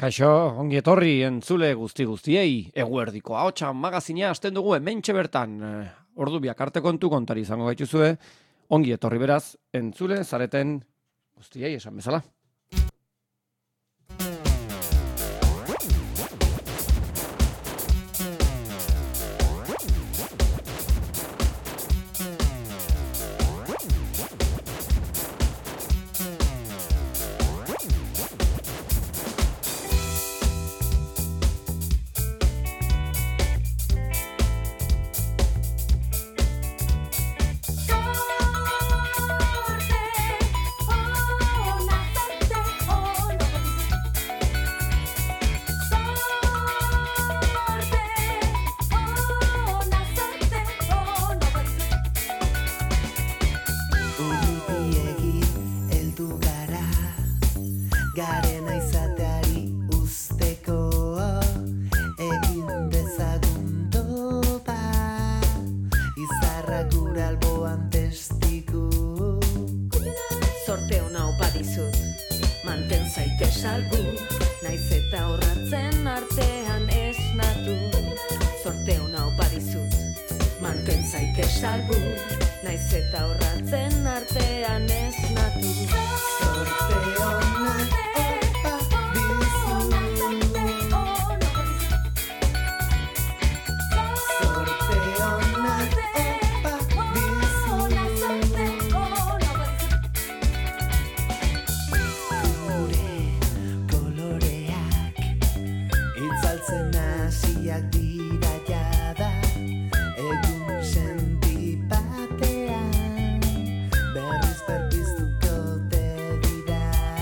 Kaixo, ongi etorri entzule guztiei, eguerdiko ahotsa magazina hasten dugu hementxe bertan. Ordu biak arte kontu kontari izango gaituzue, ongi etorri beraz, entzule zareten guztiei esan bezala. Garena izateari usteko egin dezagun topa izarrak gure alboan testigu. Sorte hona opa dizut, manten zaite salbu, naiz eta horratzen artean esnatu. Sorte hona opa dizut, manten zaite salbu, naiz eta horratzen artean esnatu. Sorte hona hasiak dira jada, egun senti batean, berriz berpiztuko te dira.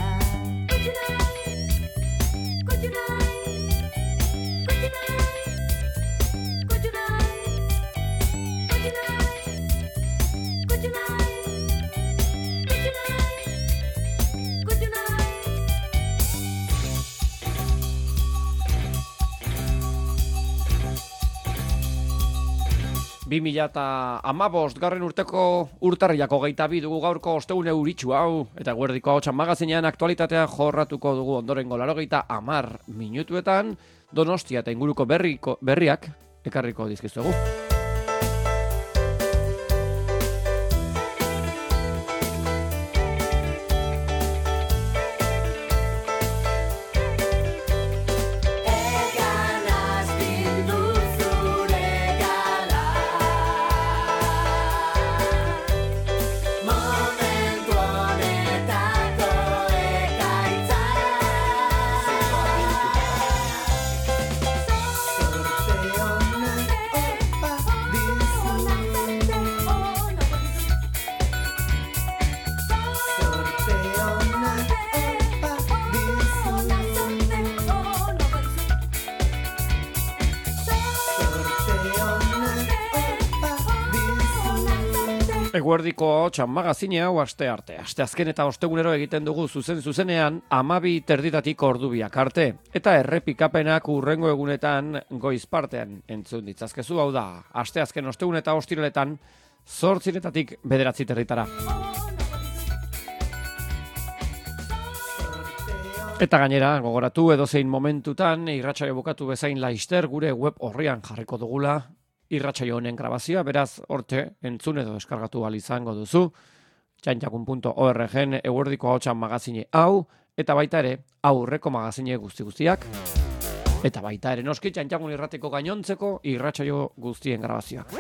Garren urteko urtarrilako 22 dugu gaurko ostegun euritxu hau, eta eguerdiko ahotsa magazinean aktualitatea jorratuko dugu ondorengo 90 minutuetan, Donostia eta inguruko berriak ekarriko dizkizuegu. Eguerdiko ahotsa magazine hau asteazken eta ostegunero egiten dugu zuzenean 12:00 ordu biak arte, eta errepikapenak hurrengo egunetan goiz partean entzun ditzazkezu. Hau da, asteazken, ostegun eta ostiraletan 8:00 9:00 Eta gainera, gogoratu edozein momentutan irratsaio bukatu bezain laister gure web orrian jarriko dugula irratsaio honen grabazioa, beraz horte entzun edo eskargatu ahal izango duzu txantxakun.org eguerdiko ahotsa magazine hau, eta baita ere aurreko magazine guztiak, eta baita ere noski Txantxakun irratiko gainontzeko irratsaio guztien grabazioak.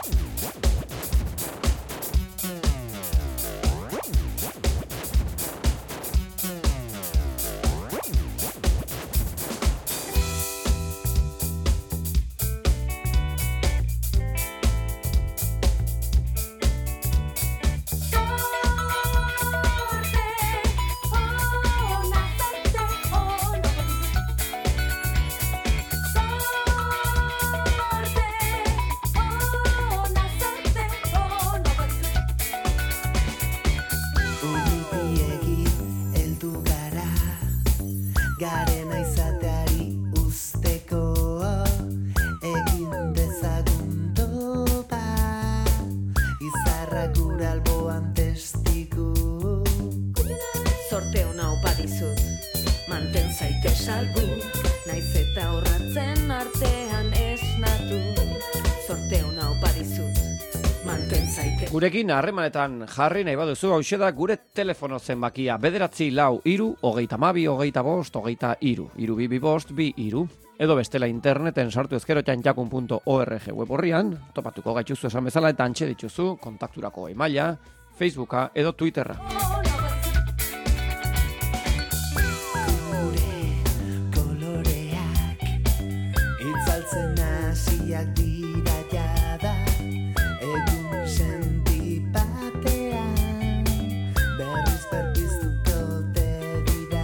Garena izateari usteko egin dezagun topa izarrak gure alboan testigu. Sorte hona opa dizut, manten zaite salbu, naiz eta horratzen artean esnatu. Zorte ona opa dizut, manten zaitez. Gurekin harremanetan jarri nahi baduzu, hauxe da gure telefono zenbakia 943 25 223 edo bestela interneten sartu ezkero txantxakun.org web horrian, topatuko gaituzu esan bezala eta antxe dituzu kontakturako emaila, Facebooka edo Twitterra. Koloreak itzaltzen hasiak dira jada, egun senti batean berriz berpiztuko te dira.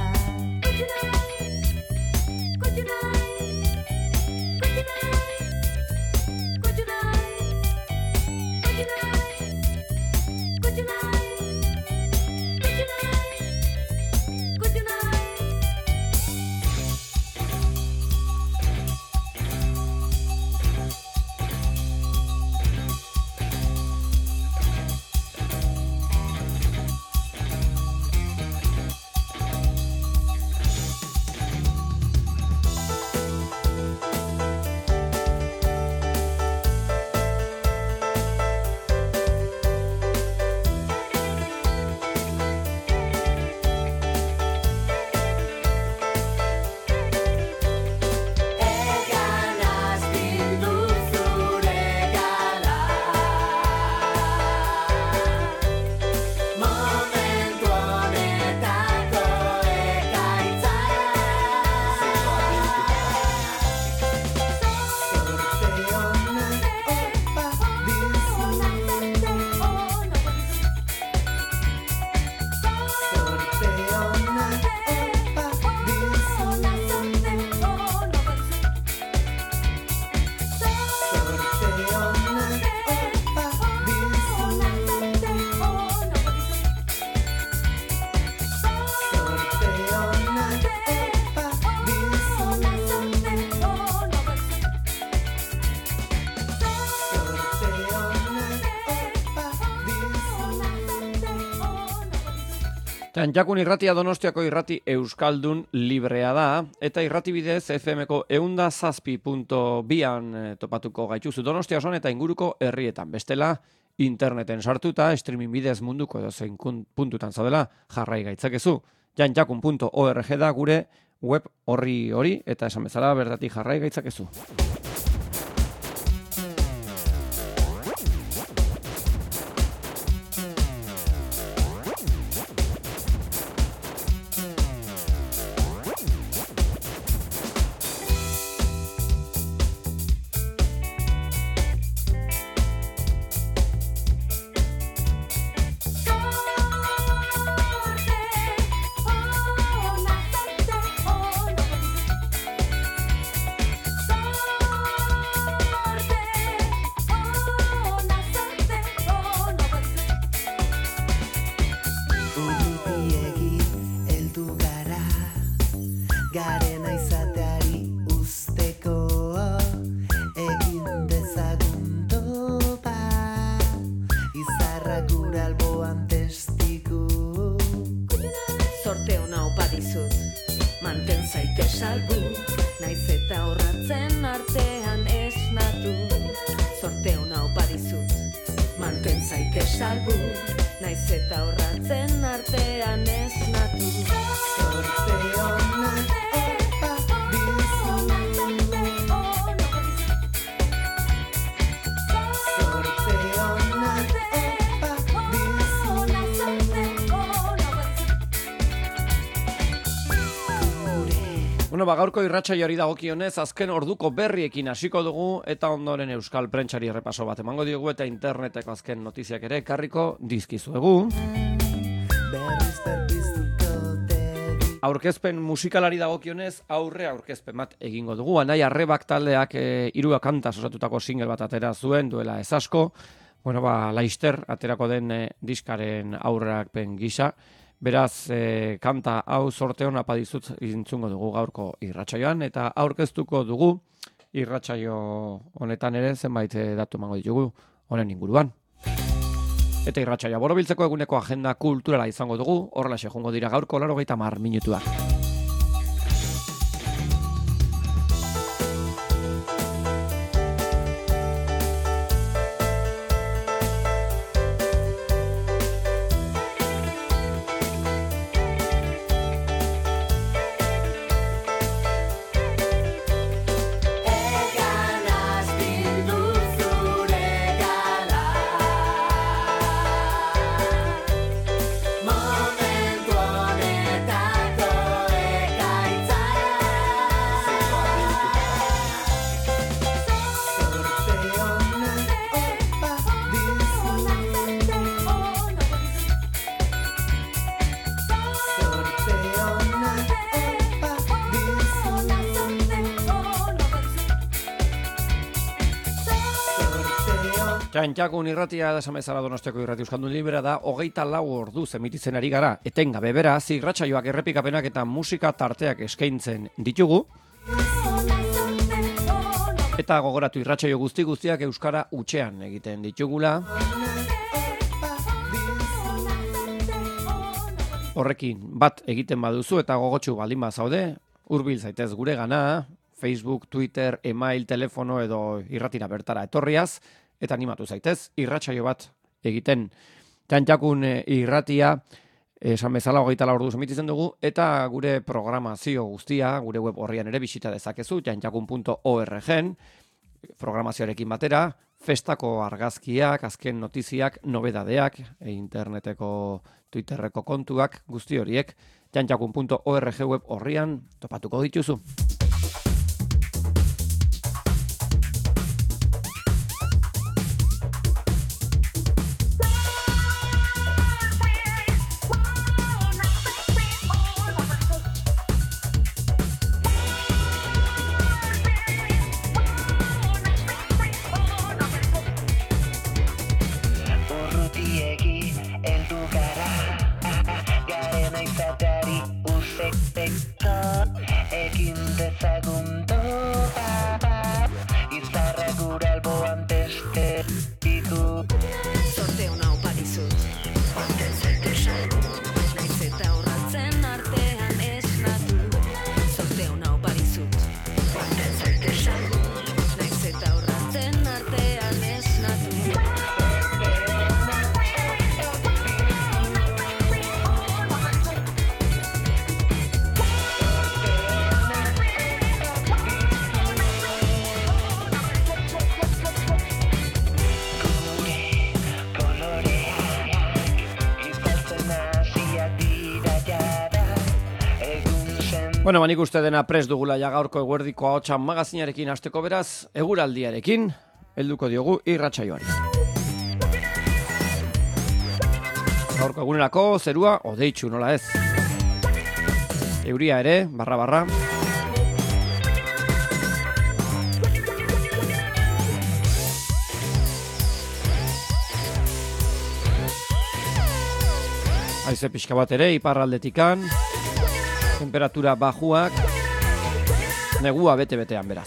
Txantxakun irratia Donostiako irrati euskaldun librea da, eta irrati bidez FM-ko 107.2an topatuko gaituzu Donostia osan eta inguruko herrietan. Bestela, interneten sartuta, streaming bidez munduko edozein puntutan zaudela jarrai gaitzakezu. Txantxakun.org da gure web hori eta esan bezala bertatik jarrai gaitzakezu. Garena izateari usteko egin dezagun topa, izarrak gure alboan testigu. Zorte ona opa dizut, manten zaitez salbu, naiz eta horratzen artean esnatu. Zorte ona opa dizut, manten zaitez salbu, naiz eta horratzen artean esnatu. Zorte ona gaurko irratsaioari dagokionez azken orduko berriekin hasiko dugu eta ondoren euskal prentsari errepaso bat emango diogu eta interneteko azken notiziak ere ekarriko dizkizuegu. Aurkezpen musikalari dagokionez aurre aurkezpen bat egingo dugu. Anai Arrebak taldeak 3 kantaz osatutako single bat atera zuen duela ez asko. Laister aterako den diskaren aurrerakpen gisa. Beraz, kanta hau zorte hona padizut intzungo dugu gaurko irratsaioan eta aurkeztuko dugu irratsaio honetan ere zenbait datu emango ditugu honen inguruan. Eta irratsaioa borobiltzeko eguneko agenda kulturala izango dugu, horrelaxe joango dira gaurko 80 minutuak. Txantxakun irratia da bezala Donostiako irrati euskaldun libera da 24 orduz emititzen ari gara. Etengabe beraz, irratsaioak errepikapenak eta musika tarteak eskaintzen ditugu. Eta gogoratu irratsaio guztiak euskara hutsean egiten ditugula. Horrekin bat egiten baduzu eta gogotsu baldin bazaude, hurbil zaitez gure gana, Facebook, Twitter, email, telefono edo irratira bertara etorriaz, eta animatu zaitez, irratsaio bat egiten. Txantxakun irratia, esan bezala 24 orduz emititzen dugu, eta gure programazio guztia, gure web horrian ere bisita dezakezu, txantxakun.org, programazioarekin batera, festako argazkiak, azken notiziak, nobedadeak, interneteko, Twitterreko kontuak, guzti horiek, txantxakun.org web horrian topatuko dituzu. Bueno, nik uste dena prest dugula ja gaurko eguerdiko ahotsan magazinarekin hasteko beraz, eguraldiarekin helduko diogu irratsaioari. Gaurko egunerako zerua odeitsu nola ez. Euria ere, barra. Haize pixka bat ere, iparraldetikan. Temperatura bajuak, negua bete-betean beraz.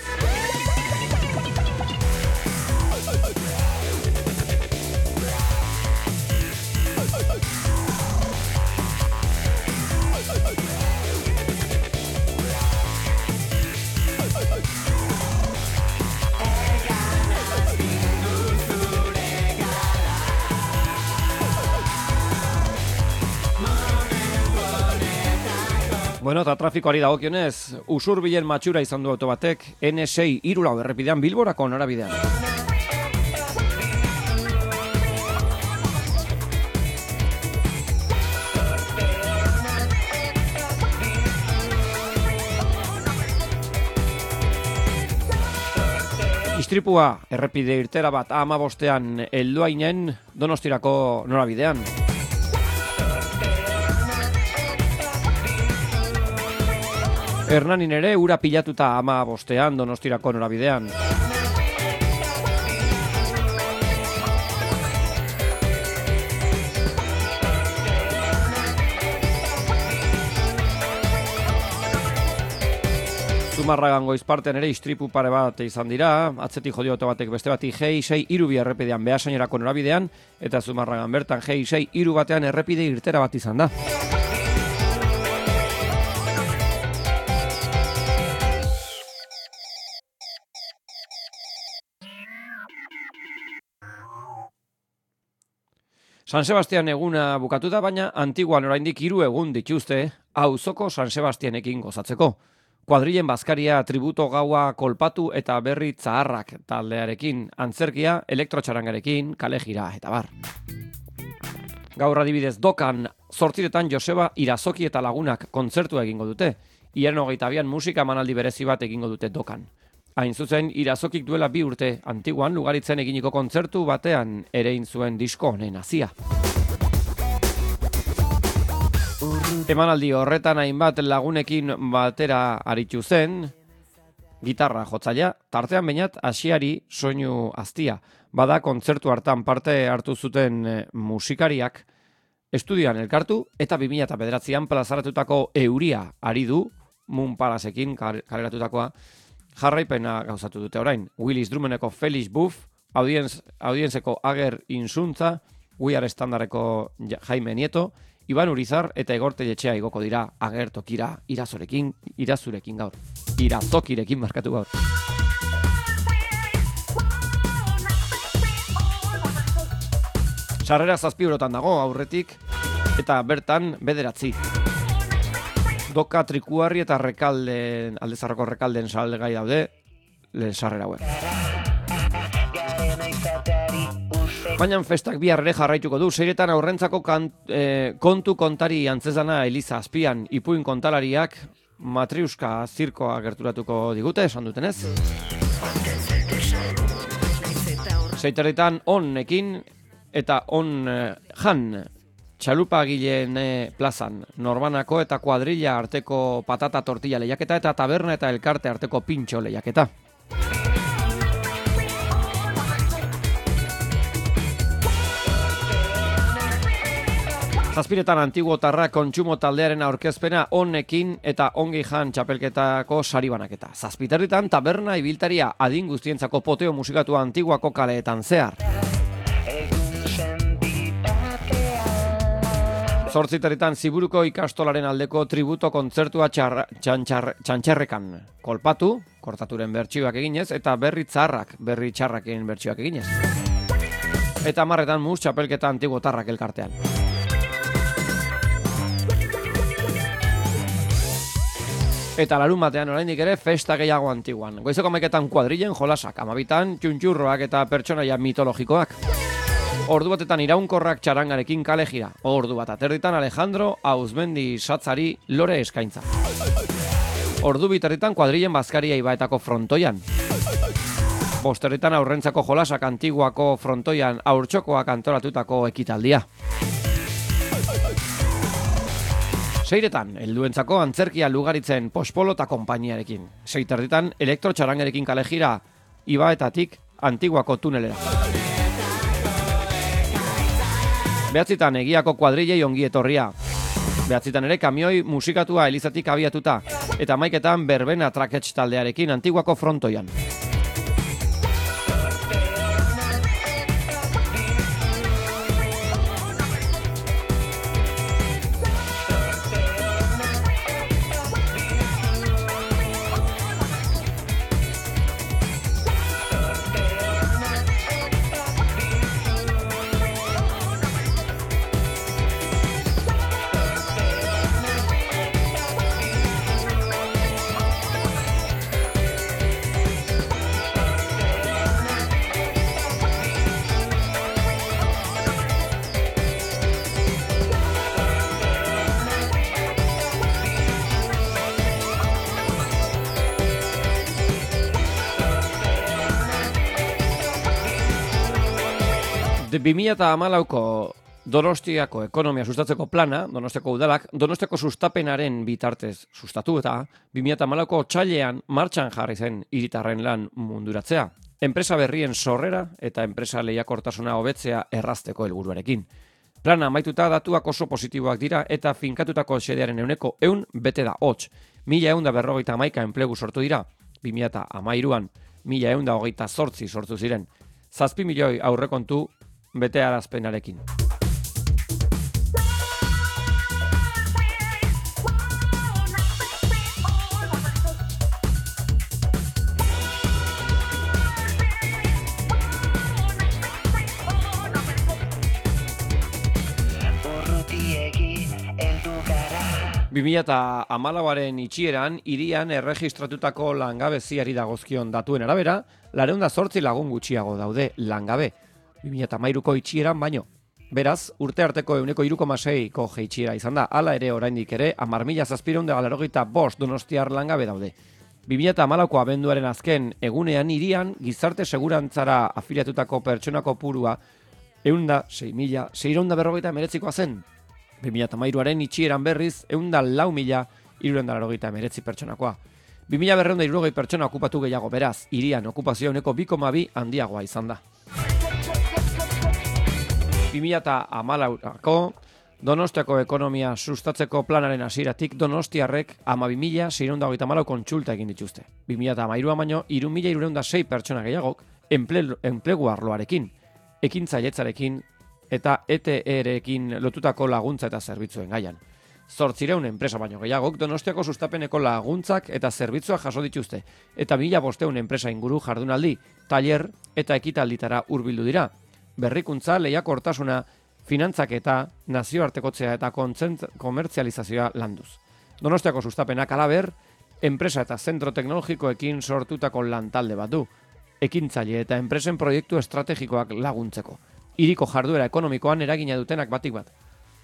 Bueno, eta trafikoari dagokionez, Usurbilen matxura izan du auto batek N6 3 errepidean Bilborako norabidean. Istripua errepide irtera bat 15ean helduainen Donostirako norabidean. Hernanin ere ura pilatuta 15ean Donostirako norabidean. Zumarragan Goizpartean ere istripu pare bat izan dira, atzetik jodio auto batek beste bati G6 3 errepidean Beasainerako norabidean, eta Zumarragan bertan G6 3 batean errepide irtera bat izan da. San Sebastian eguna bukatu da, baina Antiguan oraindik 3 egun dituzte auzoko San Sebastianekin gozatzeko. Kuadrilen bazkaria, tributo gaua, kolpatu eta berri zaharrak taldearekin, antzerkia, elektrotxarangarekin, kalejira eta bar. Gaur adibidez Dokan 8 Joseba Irazoki eta Lagunak kontzertua egingo dute. Iaren 22an musika emanaldi berezi bat egingo dute Dokan. Hain zuzen, Irazokik duela 2 urte Antiguan Lugaritzen eginiko kontzertu batean erein zuen disko honen hazia. Emanaldi horretan hainbat lagunekin batera aritu zen, gitarra jotzailea, tartean bainat Asiari soinu aztia. Bada kontzertu hartan parte hartu zuten musikariak estudioan elkartu eta 2009an plazaratutako Euria ari du, Moon Palaceekin kaleratutakoa, jarraipena gauzatu dute orain. Willis Drummondeko Felix Buff, audienzeko Ager Insuntza, We Are Standardeko Jaime Nieto, Iban Urizar eta Igor Telletxea igoko dira agertokira irazurekin gaur. Irazokirekin markatu gaur. Sarrera 7 eurotan dago aurretik eta bertan 9. Doka Trikuarri eta Rekalden, Aldezarroko Rekalden salgai daude sarrera hauek. Baina festak bihar ere jarraituko du. Seiretan aurrentzako kontu kontari antzezana Eliza Azpian, ipuin kontalariak Matriuska zirkoa gerturatuko digute, esan dutenez. Seiterritan onekin eta on jan txalupa gileen plazan, Norbanako eta kuadrilla arteko patata tortilla lehiaketa eta taberna eta elkarte arteko pintxo lehiaketa. Zazpiretan Antiguotarra kontsumo taldearen aurkezpena onekin eta ongi jan txapelketako sari banaketa. Zazpiterritan taberna ibiltaria adin guztientzako poteo musikatua Antiguako kaleetan zehar. Zortziterritan Ziburuko ikastolaren aldeko tributo kontzertua txantxarrekan kolpatu, kortaturen bertsioak eginez, eta berri txarraken bertsioak eginez. Eta marretan mus txapelketa Antiguotarrak elkartean. Eta larun batean oraindik ere festa gehiago Antiguan. Goizeko 11etan kuadrillen jolasak, 12etan txuntxurroak eta pertsonaia mitologikoak. Ordu batetan iraunkorrak txarangarekin kale jira. Ordu bat aterditan Alejandro Auzmendi satzari lore eskaintza. Ordu biterritan kuadrillen bazkaria ibaetako frontoian. Bosterritan aurrentzako jolasak Antiguako frontoian aurtxokoak antolatutako ekitaldia. Seiretan, helduentzako antzerkia lugaritzen Pospolo eta konpainiarekin. Seiterritan, elektrotxarangerekin kale jira ibaetatik Antiguako tunelera. Behatzitan, egiako kuadrillei ongi etorria. Behatzitan ere, kamioi musikatua Elizatik abiatuta. Eta maiketan, berbena traketx taldearekin Antiguako frontoian. De 2014ko Donostiako ekonomia sustatzeko plana, Donostiako udalak, Donostiako sustapenaren bitartez sustatu eta 2014ko otsailean martxan jarri zen hiritarren lan munduratzea. Enpresa berrien sorrera eta enpresa lehiakortasuna hobetzea errazteko helburuarekin. Plana amaituta datuak oso positiboak dira eta finkatutako xedearen 100% bete da hots. 1.158 enplegu sortu dira, 2013an 1.128 sortu ziren. 7 milioi aurrekontu betearazpenarekin. Bimila eta hamalauaren itxieran, hirian erregistratutako langabeziari dagozkion datuen arabera, 408 lagun gutxiago daude langabe. 2013ko itxieran baino. Beraz, urte arteko 3,6ko jeitxiera izan da, hala ere oraindik ere, 10.785 donostiar langabe daude. 2014ko abenduaren azken egunean hirian gizarte segurantzara afiliatutako pertsonako purua 6.659koa zen. 2013aren itxieran berriz 104.389 pertsonakoa. 2.260 pertsona okupatu gehiago, beraz, hirian okupazio ehuneko 2,2 handiagoa izan da. 2014ko Donostiako ekonomia sustatzeko planaren hasieratik Donostiarrek 12.634 kontsulta egin dituzte. 2013an baino 3.306 pertsona gehiagok enplegu arloarekin, ekintzailetzarekin eta ETE-rekin lotutako laguntza eta zerbitzuen gaian. 800 enpresa baino gehiagok Donostiako sustapeneko laguntzak eta zerbitzuak jaso dituzte, eta 1.500 enpresa inguru jardunaldi, tailer eta ekitalditara hurbildu dira. Berrikuntza, lehiakortasuna, finantzak eta nazioartekotzea eta komertzializazioa landuz. Donostiako sustapenak halaber, enpresa eta zentro teknologikoekin sortutako lantalde bat du, ekintzaile eta enpresen proiektu estrategikoak laguntzeko. Hiriko jarduera ekonomikoan eragina dutenak batik bat.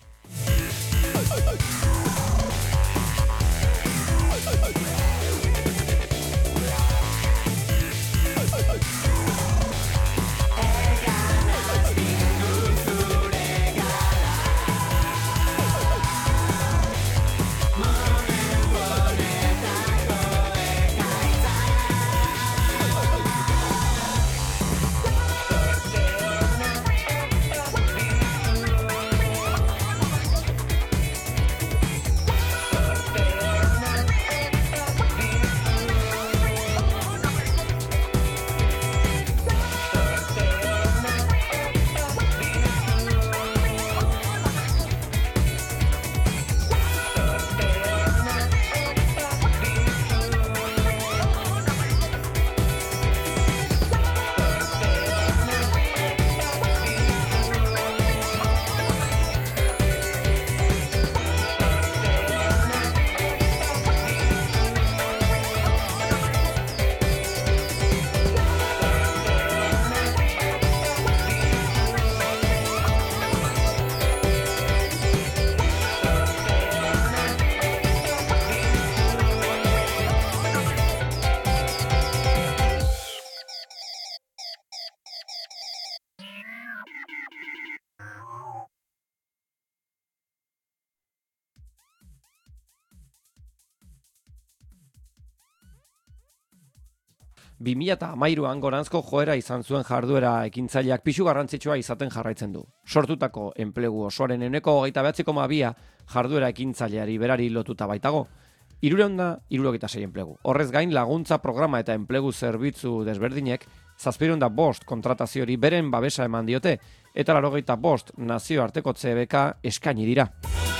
Bi 2013an goranzko joera izan zuen jarduera ekintzaileak pisu garrantzitsua izaten jarraitzen du. Sortutako enplegu osoaren ehuneko 29,2 jarduera ekintzaileari berari lotuta baitago. 376 enplegu. Horrez gain laguntza programa eta enplegu zerbitzu desberdinek 705 kontrataziori beren babesa eman diote eta 85 nazioartekotze beka eskaini dira.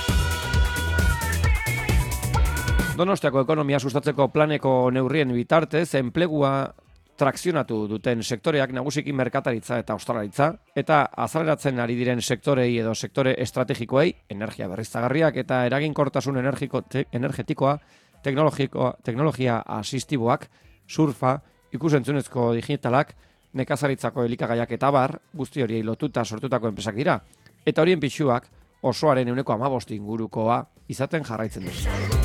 Donostiako ekonomia sustatzeko planeko neurrien bitartez, enplegua trakzionatu duten sektoreak nagusiki merkataritza eta ostalaritza, eta azaleratzen ari diren sektorei edo sektore estrategikoei, energia berriztagarriak eta eraginkortasun energetikoa, teknologia asistiboak, surfa, ikusentzunezko digitalak, nekazaritzako elikagaiak eta bar, guzti horiei lotuta sortutako enpresak dira, eta horien pixuak osoaren 15% ingurukoa izaten jarraitzen du.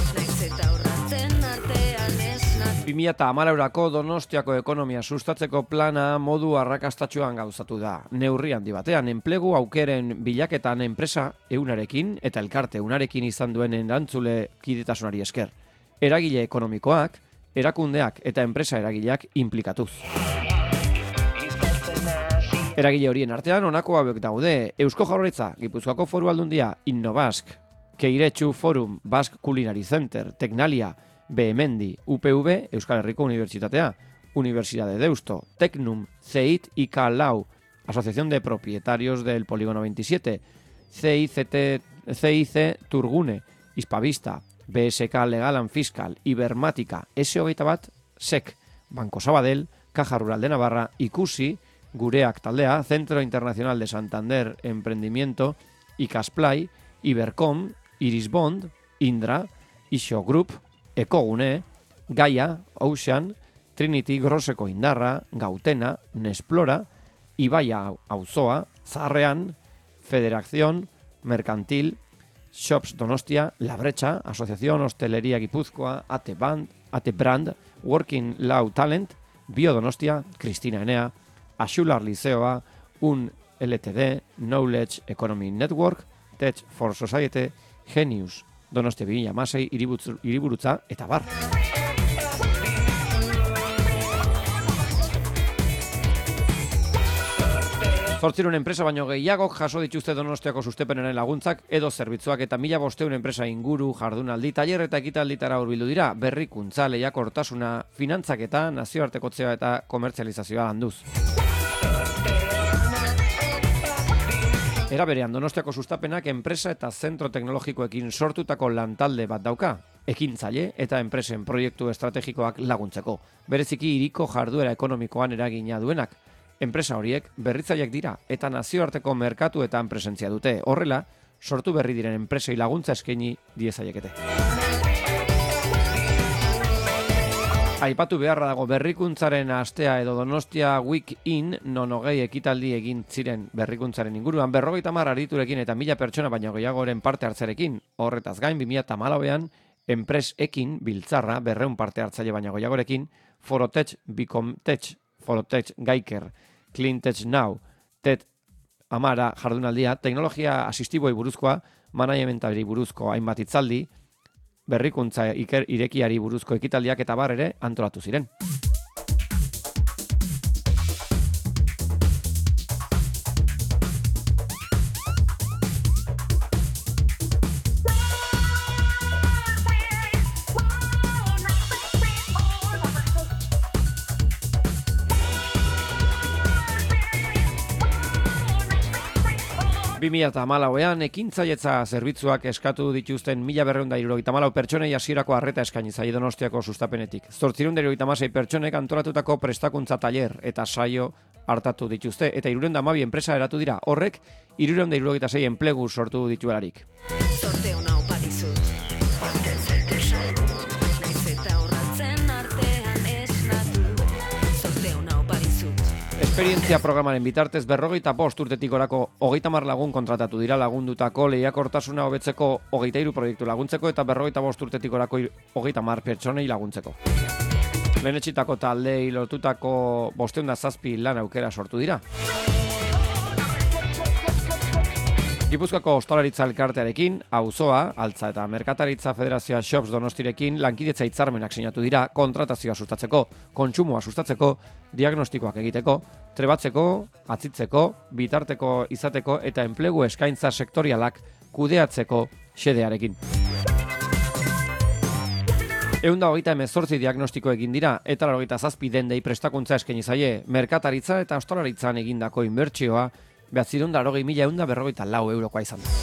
2014ko Donostiako ekonomia sustatzeko plana modu arrakastatsuan gauzatu da. Neurri handi batean, enplegu aukeren bilaketan enpresa ehunarekin eta elkarte ehunarekin izan duen erantzule kidetasunari esker. Eragile ekonomikoak, erakundeak eta enpresa eragileak inplikatuz. Eragile horien artean honako hauek daude: Eusko Jaurlaritza, Gipuzkoako Foru Aldundia, Innobask, Keiretsu Forum, Basque Culinary Center, Tecnalia, Behemendi, UPV, Euskal Herriko Unibertsitatea, Universidad de Deusto, Tecnum, CEIT y CALAU, Asociación de Propietarios del Polígono 27, CIC Turgune, Hispavista, BSK Legal and Fiscal, Ibermática, S21, SEC, Banco Sabadell, Caja Rural de Navarra, Ikusi, Gureak Taldea, Centro Internacional de Santander Emprendimiento, Icasplay, Ibercom, Irisbond, Indra, Isho Group, Ekogune, Gaia, Ocean, Trinity, Groseko Indarra, Gautena, Nesplora, Ibaia Auzoa, Zaharrean, Federación, Mercantil, Shops Donostia, La Brecha, Asociación Hostelería Guipúzcoa, AT Brand, Working Law Talent, Bio Donostia, Cristina Enea, Axular Liceoa, UN LTD, Knowledge Economy Network, Tech for Society, Genius, Donostia 2016, hiriburutza eta bar. 800 enpresa baino gehiagok jaso dituzte Donostiako sustepenaren laguntzak edo zerbitzuak eta 1500 enpresa inguru, jardunaldi, tailer eta ekitalditara hurbildu dira, berrikuntza, lehiakortasuna, finantzaketa, nazioartekotzea eta komertzializazioa landuz. Era berean, Donostiako sustapenak enpresa eta zentro teknologikoekin sortutako lantalde bat dauka, ekintzaile eta enpresen proiektu estrategikoak laguntzeko, bereziki hiriko jarduera ekonomikoan eragina duenak. Enpresa horiek berritzaileak dira eta nazioarteko merkatuetan presentzia dute. Horrela, sortu berri diren enpresei laguntza eskaini diezaiekete. Aipatu beharra dago berrikuntzaren astea edo Donostia Week In, non 20 ekitaldi egin ziren berrikuntzaren inguruan, 50 ariturekin eta 1000 pertsona baino gehiagoren parte hartzerekin. Horretaz gain, 2014an, enpresekin biltzarra 200 parte hartzaile baino gehiagorekin, Forotech, Bicomtech, Forotech, Gaiker, Cleantech Now, TED Amara jardunaldia, teknologia asistiboi buruzkoa, managementari buruzko hainbat hitzaldi, berrikuntza irekiari buruzko ekitaldiak eta bar ere antolatu ziren. Eta 2014an ekintzailetza zerbitzuak eskatu dituzten 1274 pertsonei hasierako arreta eskaini zaie Donostiako sustapenetik. 876 pertsonek antolatutako prestakuntza tailer eta saio hartatu dituzte eta 312 enpresa eratu dira. Horrek 376 enplegu sortu dituelarik. Sorteo nau padizut. Naiz eta horratzen artean esnatu. Sorteo nau padizut. Esperientzia programaren bitartez 45 urtetik gorako 30 lagun kontratatu dira lagundutako lehiakortasuna hobetzeko 23 proiektu laguntzeko eta 45 urtetik gorako 30 pertsonei laguntzeko. Lehenetsitako taldei lotutako 507 lan aukera sortu dira. Gipuzkoako Ostalaritza Elkartearekin, Auzoa, Altza eta Merkataritza Federazioa Shops Donostirekin lankidetza hitzarmenak sinatu dira kontratazioa sustatzeko, kontsumoa sustatzeko, diagnostikoak egiteko, trebatzeko, atzitzeko, bitarteko izateko eta enplegu eskaintza sektorialak kudeatzeko xedearekin. 128 diagnostiko egin dira eta 97 dendei prestakuntza eskaini zaie, merkataritza eta ostalaritzan egindako inbertsioa 980.144 eurokoa izan da.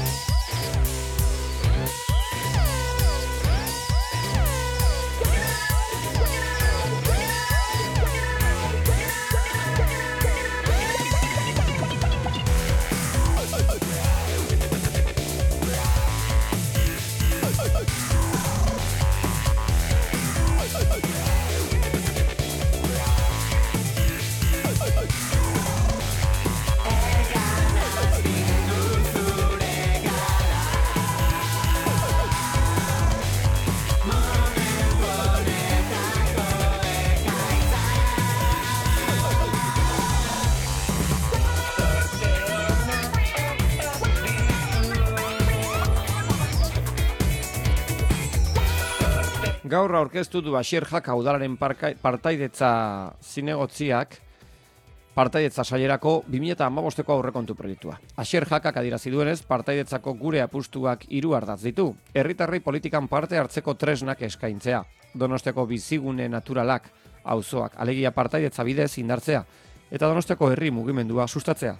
Gaur aurkeztu du Asier Jaka udalaren partaidetza zinegotziak partaidetza sailerako 2015ko aurrekontu proiektua. Asier Jakak adierazi duenez, partaidetzako gure apustuak 3 ardatz ditu. Herritarrei politikan parte hartzeko tresnak eskaintzea, Donostiako bizigune naturalak, auzoak, alegia partaidetza bidez indartzea, eta Donostiako herri mugimendua sustatzea.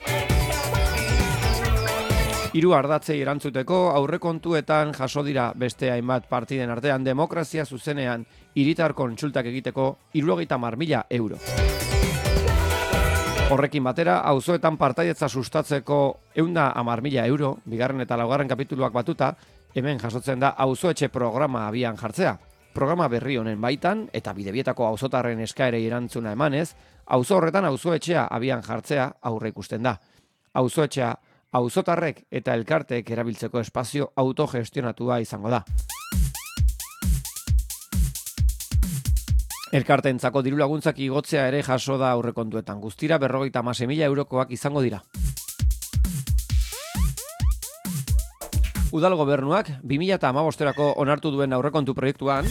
3 ardatzei erantzuteko aurrekontuetan jaso dira beste hainbat partiden artean demokrazia zuzenean hiritar kontsultak egiteko 70.000 euro. Horrekin batera, auzoetan partaidetza sustatzeko 110.000 euro, 2. eta 4. kapituluak batuta, hemen jasotzen da auzoetxe programa abian jartzea. Programa berri honen baitan, eta Bidebietako auzotarren eskaerei erantzuna emanez, auzo horretan auzoetxea abian jartzea aurre ikusten da. Auzoetxea auzotarrek eta elkarteek erabiltzeko espazio autogestionatua izango da. Elkarteentzako diru laguntzak igotzea ere jaso da aurrekontuetan. Guztira 56.000 eurokoak izango dira. Udal gobernuak 2015erako onartu duen aurrekontu proiektuan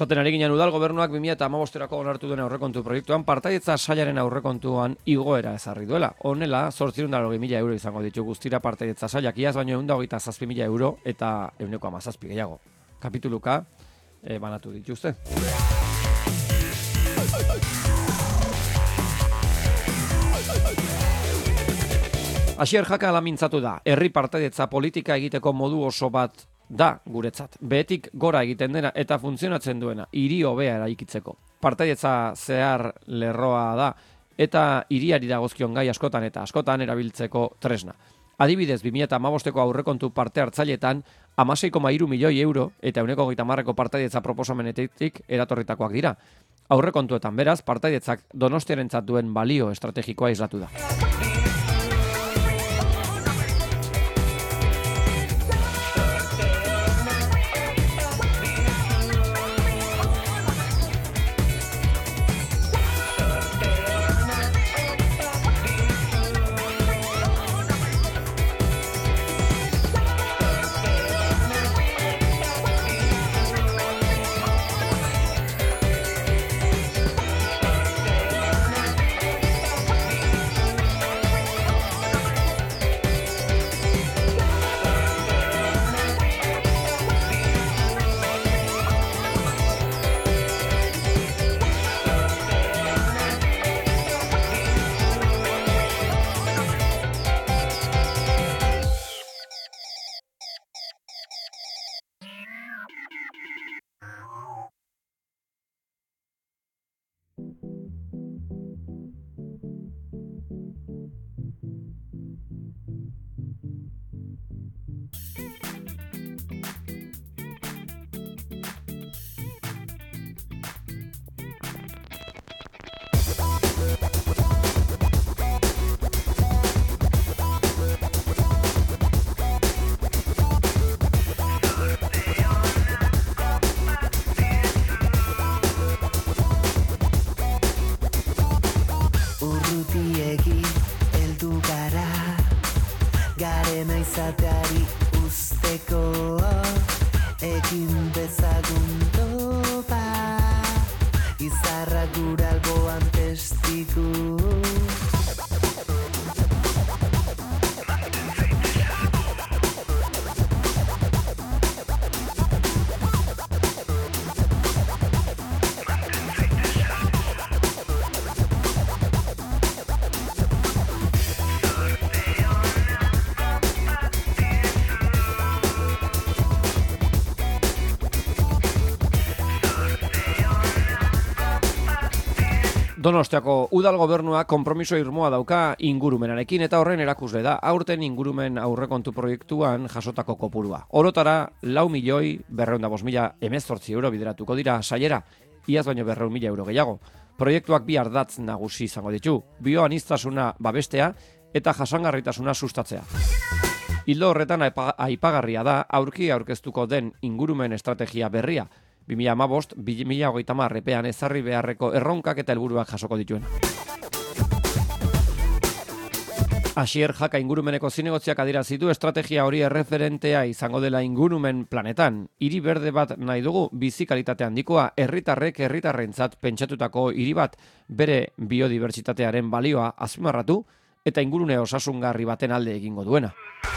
Esaten ari ginen udal gobernuak 2015erako onartu duen aurrekontu proiektuan partaidetza sailaren aurrekontuan igoera ezarri duela. Honela, 880.000 euro izango ditu guztira partaidetza sailak, iaz baino 127.000 euro eta 117 gehiago. Kapituluka banatu dituzte. Asier Jaka alamintzatu da, herri partaidetza politika egiteko modu oso bat da guretzat. Behetik gora egiten dena eta funtzionatzen duena, hiri hobea eraikitzeko. Partaidetza zehar lerroa da eta hiriari dagozkion gai askotan eta askotan erabiltzeko tresna. Adibidez, 2015ko aurrekontu parte hartzailetan 16,3 milioi euro eta 130ko partaidetza proposamenetik eratorritakoak dira. Aurrekontuetan beraz, partaidetzak Donostiarentzat duen balio estrategikoa islatu da. Urrutiegi heldu gara, garena izateari usteko, egin dezagun topa, izarra gura alboan testigu. Donostiako udal gobernuak konpromiso irmoa dauka ingurumenarekin eta horren erakusle da aurten ingurumen aurrekontu proiektuan jasotako kopurua. Orotara 4.405.018 euro bideratuko dira sailera, iaz baino 400.000 euro gehiago. Proiektuak bi ardatz nagusi izango ditu, bioaniztasuna babestea eta jasangarritasuna sustatzea. Ildo horretan aipagarria da aurki aurkeztuko den ingurumen estrategia berria, 2015-2030 epean ezarri beharreko erronkak eta helburuak jasoko dituena. Asier Jaka ingurumeneko zinegotziak adierazi du estrategia hori erreferentea izango dela ingurumen planetan. Hiri berde bat nahi dugu, bizi kalitate handikoa, herritarrentzat pentsatutako hiri bat, bere biodibertsitatearen balioa azpimarratu eta ingurune osasungarri baten alde egingo duena.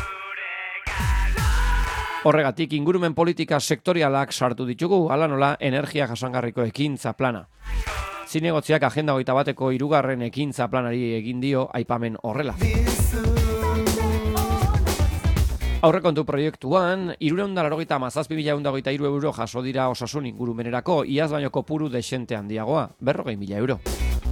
Horregatik, ingurumen politika sektorialak sartu ditugu, hala nola energia jasangarriko ekintza plana. Zinegotziak agenda 21eko 3. ekintza planari egin dio aipamen horrela. Aurrekontu proiektuan, 397.123 euro jaso dira osasun ingurumenerako, iaz baino kopuru desente handiagoa, 40.000 euro.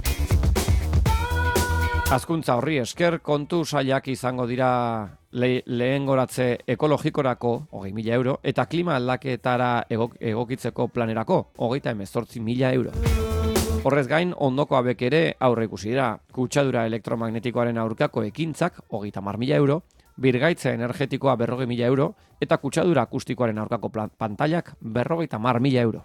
Hazkuntza horri esker, kontu sailak izango dira lehengoratze ekologikorako 20.000 euro eta klima aldaketara egokitzeko planerako 38.000 euro. Horrez gain, ondoko hauek ere aurre ikusi dira. Kutsadura elektromagnetikoaren aurkako ekintzak 30.000 euro, birgaitze energetikoa 40.000 euro eta kutsadura akustikoaren aurkako pantailak 50.000 euro.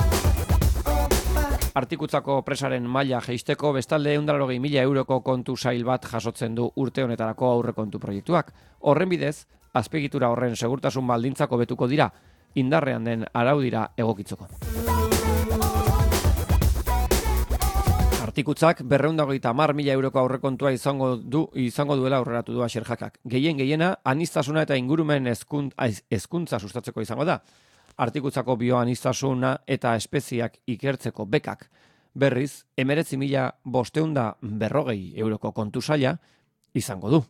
Artikutzako presaren maila jeisteko bestalde 180.000 euroko kontu sail bat jasotzen du urte honetarako aurrekontu proiektuak. Horren bidez, azpiegitura horren segurtasun baldintzak hobetuko dira, indarrean den araudira egokitzeko. Artikutzak 230.000 euroko aurrekontua izango duela aurreratu du Asier Jakak. Gehiena aniztasuna eta ingurumen hezkuntza sustatzeko izango da. Artikutzako bioaniztasuna eta espeziak ikertzeko bekak. Berriz, 19.540 euroko kontu saila izango du.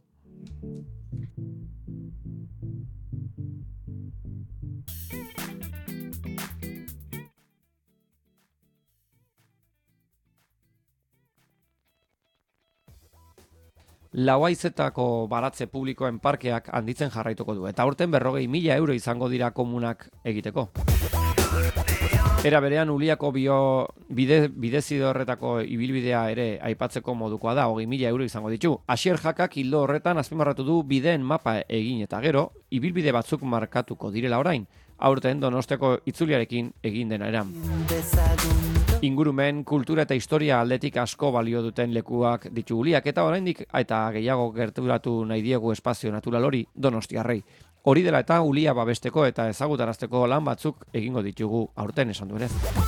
Lauaizetako baratze publikoen parkeak handitzen jarraituko du, eta aurten 40.000 euro izango dira komunak egiteko. Era berean Uliako bidezide horretako ibilbidea ere aipatzeko modukoa da, 20.000 euro izango ditu. Asier Jakak ildo horretan azpimarratu du bideen mapa egin eta gero, ibilbide batzuk markatuko direla orain, aurten Donostiako itzuliarekin egin dena eran. Ingurumen, kultura eta historia aldetik asko balio duten lekuak ditu Uliak eta oraindik eta gehiago gerturatu nahi diegu espazio natural hori Donostiarrei. Hori dela eta Ulia babesteko eta ezagutarazteko lan batzuk egingo ditugu aurten esan duenez.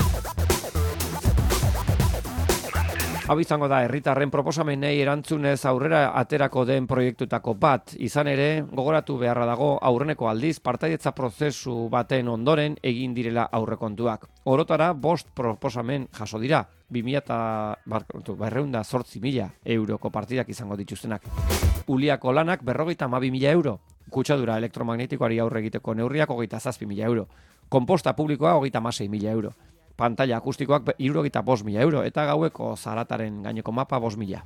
Hau izango da herritarren proposamenei erantzunez aurrera aterako den proiektutako bat, izan ere gogoratu beharra dago aurreneko aldiz partaidetza prozesu baten ondoren egin direla aurrekontuak. Orotara 5 proposamen jaso dira, 208.000 euroko partidak izango dituztenak. Uliako lanak 52.000 euro, kutsadura elektromagnetikoari aurre egiteko neurriak 27.000 euro, konposta publikoa 36.000 euro. Pantalla akustikoak 65.000 euro eta gaueko zarataren gaineko mapa 5.000.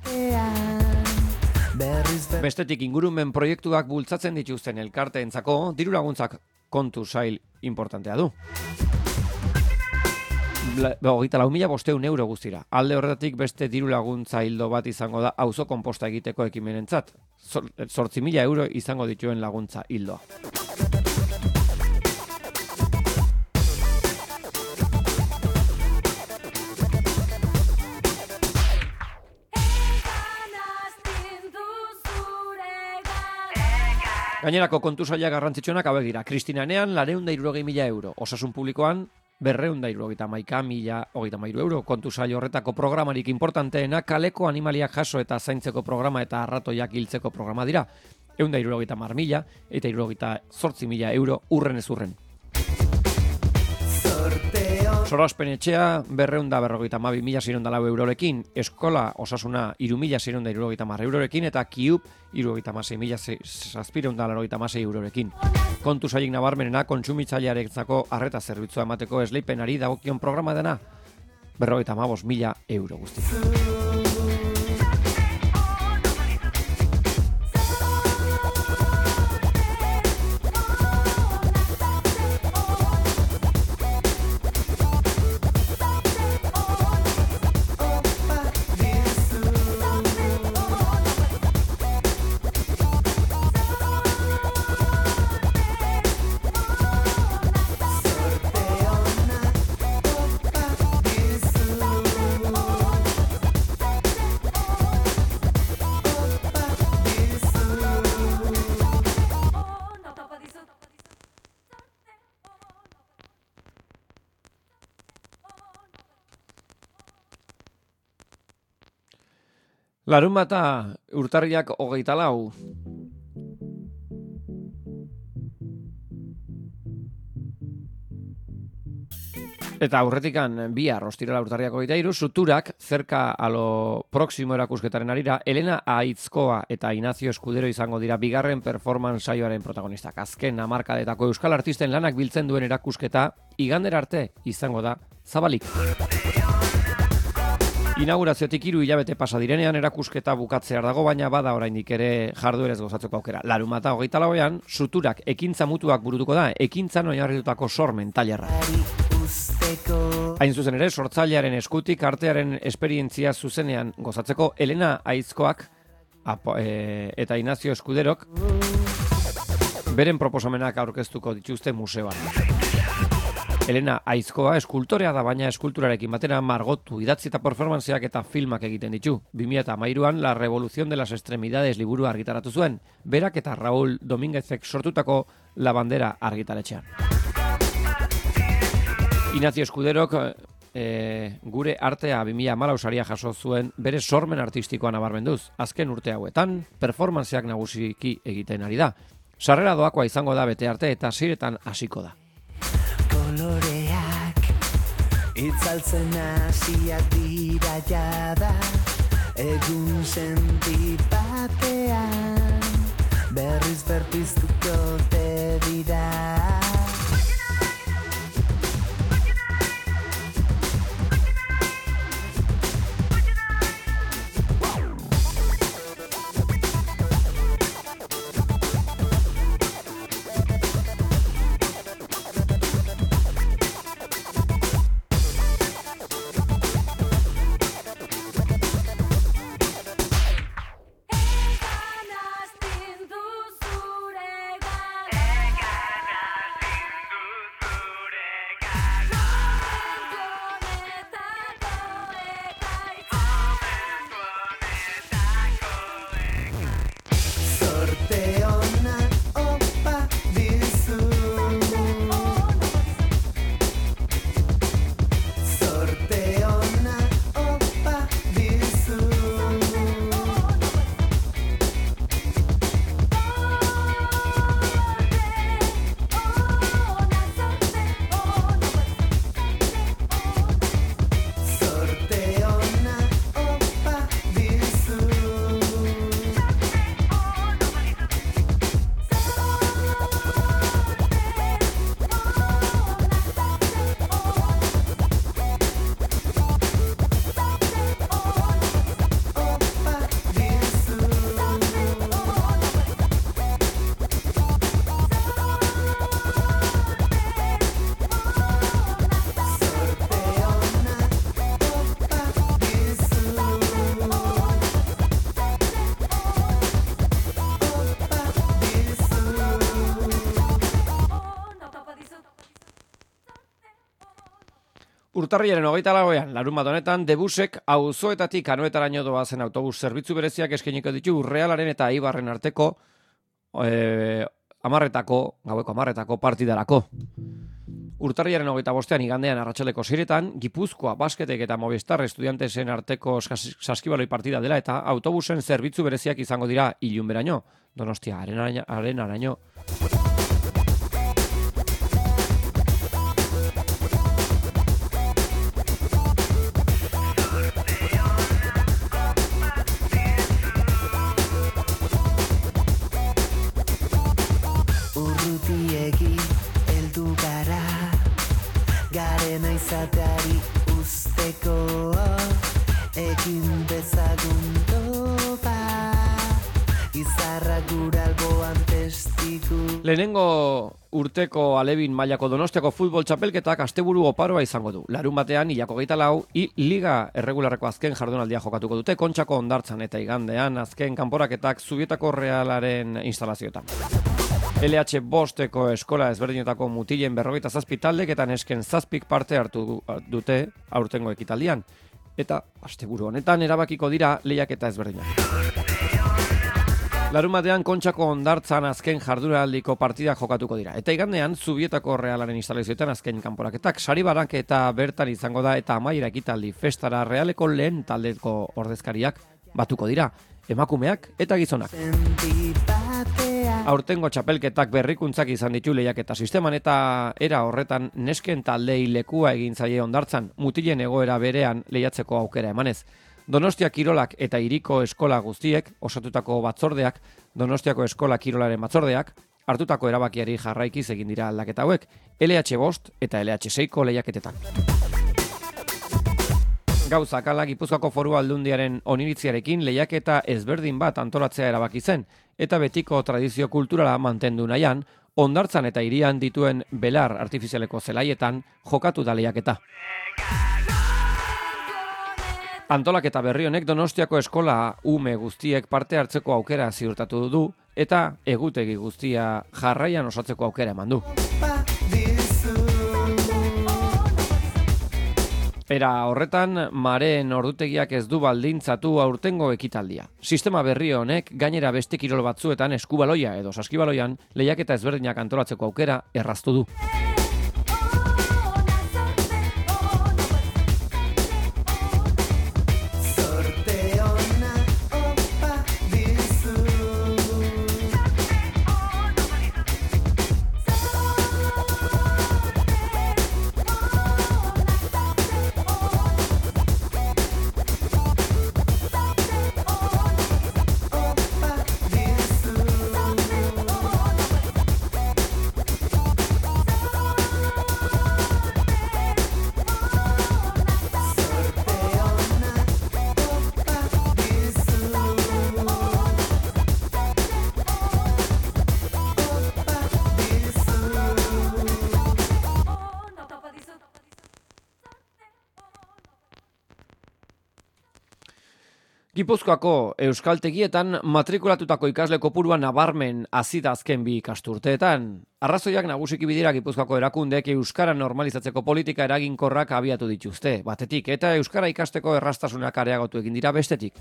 Bestetik ingurumen proiektuak bultzatzen dituzten elkarteentzako diru laguntzak kontu sail importantea du. 34.500 euro guztira. Alde horretatik beste diru laguntza hildo bat izango da auzo konposta egiteko ekimenentzat. 8.000 euro izango dituen laguntza hildoa. Gainerako kontu saila garrantzitsuenak hauek dira. Kristinanean 260.000 euro. Osasun publikoan 231.033 euro. Kontu saio horretako programarik importanteena kaleko animaliak jaso eta zaintzeko programa eta arratoiak hiltzeko programa dira. 130.000 eta 78.000 euro urren ez urren. Sorospen etxea 252.604 eurorekin, eskola osasuna 3.670 eurorekin eta kiup 36.786 eurorekin. Kontu sailik nabarmenena kontsumitzailearentzako arreta zerbitzua emateko esleipenari dagokion programa dena 55.000 euro guztia. Larunbata urtarriak 24. Eta aurretikan bihar ostirala urtarriak 23, suturak zerka a lo próximo erakusketaren arira, Elena Aitzkoa eta Ignacio Escudero izango dira bigarren performance saioaren protagonistak. Azken hamarkadetako euskal artisten lanak biltzen duen erakusketa igandera arte izango da zabalik. Inauguraziotik 3 hilabete pasa direnean erakusketa bukatzear dago, baina bada oraindik ere jarduerez gozatzeko aukera. Larunbata 24ean suturak ekintza mutuak burutuko da, ekintzan oinarritutako sormen tailerra. Hain zuzen ere, sortzailearen eskutik artearen esperientzia zuzenean gozatzeko Elena Aizkoak eta Ignacio Escuderok beren proposamenak aurkeztuko dituzte museoan. Elena Aizkoa eskultorea da, baina eskulturarekin batera margotu, idatzi eta performanceak eta filmak egiten ditu. 2013an La Revolución de las Extremidades liburu argitaratu zuen, berak eta Raúl Domínguezek sortutako La Bandera argitaletxean. Ignacio Escuderok gure artea 2014 saria jaso zuen bere sormen artistikoa nabarmenduz. Azken urte hauetan, performanceak nagusiki egiten ari da. Sarrera doakoa izango da bete arte eta ziretan hasiko da. Koloreak itzaltzen hasiak dira jada, egun senti batean berriz berpiztuko te dira. Urtarrilaren 24ean, larunbat honetan, Debusek auzoetatik Anoetaraino doazen autobus zerbitzu bereziak eskainiko ditu Realaren eta Eibarren arteko gaueko 10 partidarako. Urtarrilaren 25ean igandean arratsaldeko 6etan, Gipuzkoa Basketek eta Movistar Estudiantesen arteko saskibaloi partida dela eta autobusen zerbitzu bereziak izango dira Ilunberaino, Donostia Arenaraino. Urrutiegi heldu gara, garena izateari usteko, egin dezagun topa, izarra gura alboan testigu. Lehenengo urteko alebin mailako Donostiako futbol txapelketak asteburu oparoa izango du. Larun batean, hilako 24, Liga erregularreko azken jardunaldia jokatuko dute Kontxako Hondartzan eta igandean azken kanporaketak Zubietako Realaren instalazioetan. LH5eko eskola ezberdinetako mutilen 47 taldek eta nesken 7 parte hartu dute aurtengo ekitaldian. Eta asteburu honetan erabakiko dira lehiaketa ezberdinak. Larunbatean Kontxako Hondartzan azken jardunaldiko partida jokatuko dira. Eta igandean Zubietako Realaren instalazioetan azken kanporaketak saribarak eta bertan izango da eta amaiera ekitaldi festara Realeko lehen taldeko ordezkariak batuko dira. Emakumeak eta gizonak. Aurtengo txapelketak berrikuntzak izan ditu lehiaketa sisteman eta era horretan nesken taldei lekua egin zaie Hondartzan, mutilen egoera berean lehiatzeko aukera emanez. Donostia Kirolak eta Hiriko eskola guztiek, osatutako batzordeak, Donostiako eskola Kirolaren batzordeak, hartutako erabakiari jarraikiz egin dira aldaketa hauek, LH5 eta LH6ko lehiaketetan. Gauzak ala Gipuzkoako Foru Aldundiaren oniritziarekin lehiaketa ezberdin bat antolatzea erabaki zen, eta betiko tradizio kulturala mantendu nahian, Hondartzan eta hirian dituen belar artifizialeko zelaietan jokatu da lehiaketa. Antolaketa berri honek Donostiako eskola ume guztiek parte hartzeko aukera ziurtatu du eta egutegi guztia jarraian osatzeko aukera eman du. Era horretan, mareen ordutegiak ez du baldintzatu aurtengo ekitaldia. Sistema berri honek gainera beste kirol batzuetan eskubaloia edo saskibaloian lehiaketa ezberdinak antolatzeko aukera erraztu du. Gipuzkoako euskaltegietan matrikulatutako ikasle kopurua nabarmen hazi da azken bi ikasturteetan. Arrazoiak nagusiki bidira Gipuzkoako erakundeek euskara normalizatzeko politika eraginkorrak abiatu dituzte, batetik, eta euskara ikasteko erraztasunak areagotu egin dira bestetik.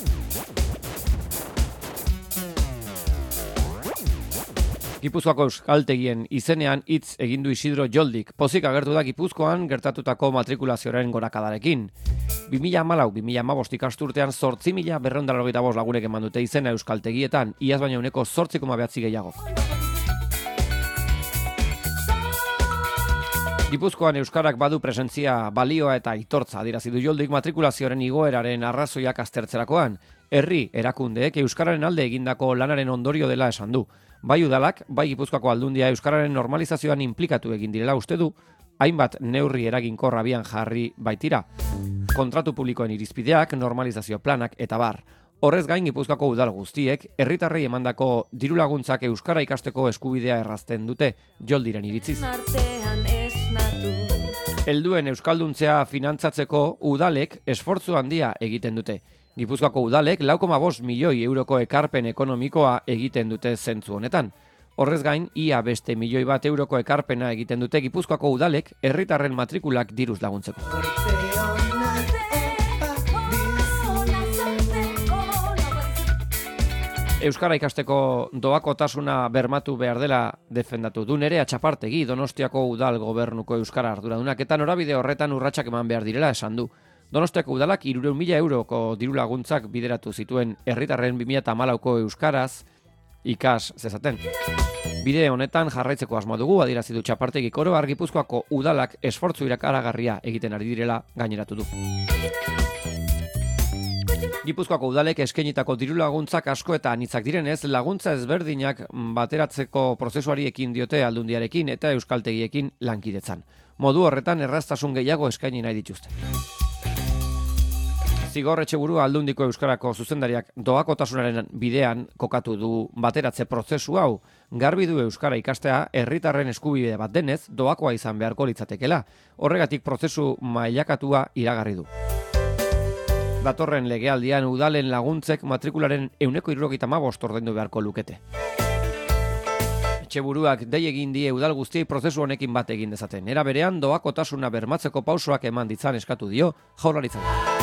Gipuzkoako euskaltegien izenean hitz egin du Isidro Joldik. Pozik agertu da Gipuzkoan gertatutako matrikulazioaren gorakadarekin. 2014-2015 ikasturtean 8.495 lagunek eman dute izena euskaltegietan, iaz baina uneko 8,9 gehiago. Gipuzkoan euskarak badu presentzia balioa eta aitortza adierazi du Joldik matrikulazioaren igoeraren arrazoiak aztertzerakoan. Herri erakundeek euskararen alde egindako lanaren ondorio dela esan du. Bai udalak, bai Gipuzkoako aldundia euskararen normalizazioan inplikatu egin direla uste du, hainbat neurri eraginkor abian jarri baitira. Kontratu publikoen irizpideak, normalizazio planak eta bar. Horrez gain Gipuzkoako udal guztiek, herritarrei emandako dirulaguntzak euskara ikasteko eskubidea errazten dute, Joldiren iritziz. Helduen euskalduntzea finantzatzeko udalek esfortzu handia egiten dute. Gipuzkoako udalek 4,5 milioi euroko ekarpen ekonomikoa egiten dute zentzu honetan. Horrez gain, ia beste milioi bat euroko ekarpena egiten dute Gipuzkoako udalek herritarren matrikulak diruz laguntzeko. Euskara ikasteko doakotasuna bermatu behar dela defendatu du Nerea Txapartegi Donostiako udal gobernuko euskara arduradunak eta norabide horretan urratsak eman behar direla esan du. Donostiako udalak 300.000 euroko diru laguntzak bideratu zituen herritarren 2014ko euskaraz ikas zezaten. Bide honetan jarraitzeko asmo dugu, adierazi du Txapartegi oro har Gipuzkoako udalak esfortzu irakaragarria egiten ari direla gaineratu du. Gipuzkoako udalek eskainitako diru laguntzak asko eta anitzak direnez, laguntza ezberdinak bateratzeko prozesuari ekin diote aldundiarekin eta euskaltegiekin lankidetzan. Modu horretan erraztasun gehiago eskaini nahi dituzte. Zigor Etxeburua aldundiko euskarako zuzendariak doakotasunaren bidean kokatu du bateratze prozesu hau. Garbi du euskara ikastea herritarren eskubide bat denez, doakoa izan beharko litzatekela. Horregatik prozesu mailakatua iragarri du. Datorren legealdian udalen laguntzek matrikularen 175 ordaindu beharko lukete. Etxeburuak dei egin die udal guztiei prozesu honekin bat egin dezaten. Era berean doakotasuna bermatzeko pausoak eman ditzan eskatu dio Jaurlaritzari.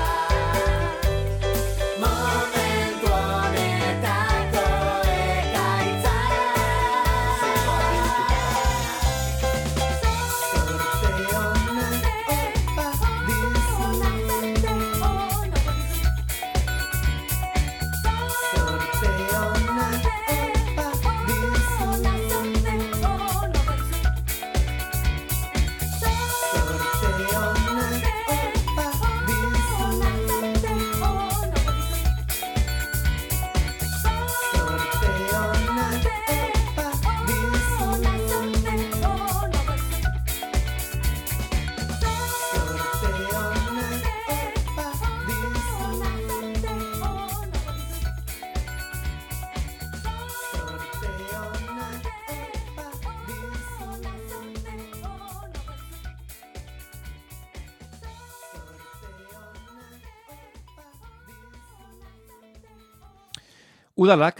Udalak,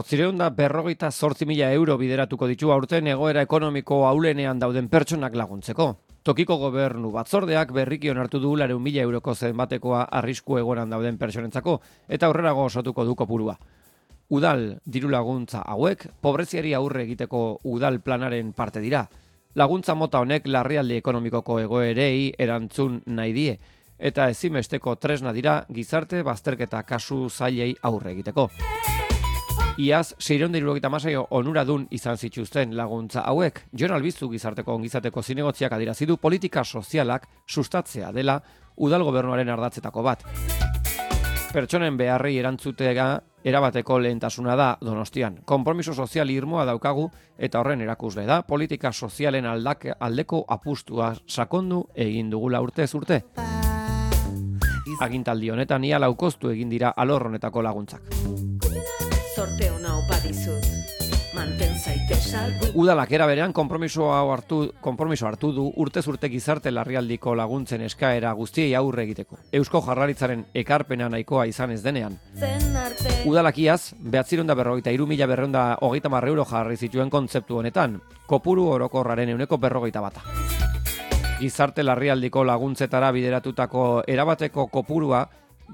858.000 euro bideratuko ditu aurten egoera ekonomiko ahulenean dauden pertsonak laguntzeko. Tokiko gobernu batzordeak berriki onartu du 400.000 euroko zenbatekoa arrisku egoeran dauden pertsonentzako eta aurrerago osatuko du kopurua. Udal diru laguntza hauek pobreziari aurre egiteko udal planaren parte dira. Laguntza mota honek larrialdi ekonomikoko egoerei erantzun nahi die eta ezinbesteko tresna dira gizarte bazterketa kasu zailei aurre egiteko. Iaz, 676 onuradun izan zituzten laguntza hauek, Jon Albizu gizarteko ongizateko zinegotziak adierazi du politika sozialak sustatzea dela udal gobernuaren ardatzetako bat. Pertsonen beharrei erantzutega erabateko lehentasuna da Donostian. Konpromiso sozial irmoa daukagu eta horren erakusle da politika sozialen aldeko apustua sakondu egin dugula urtez urte. Agintaldi honetan ia laukoztu egin dira alor honetako laguntzak. Sorte ona opa dizut, manten zaitez. zaitez salbu. Udalak era berean konpromiso hartu du urtez urte gizarte larrialdiko laguntzen eskaera guztiei aurre egiteko. Eusko Jaurlaritzaren ekarpena nahikoa izan ez denean. Udalak iaz, 743.230 euro jarri zituen kontzeptu honetan, kopuru orokorraren 141. Gizarte larrialdiko laguntzetara bideratutako erabateko kopurua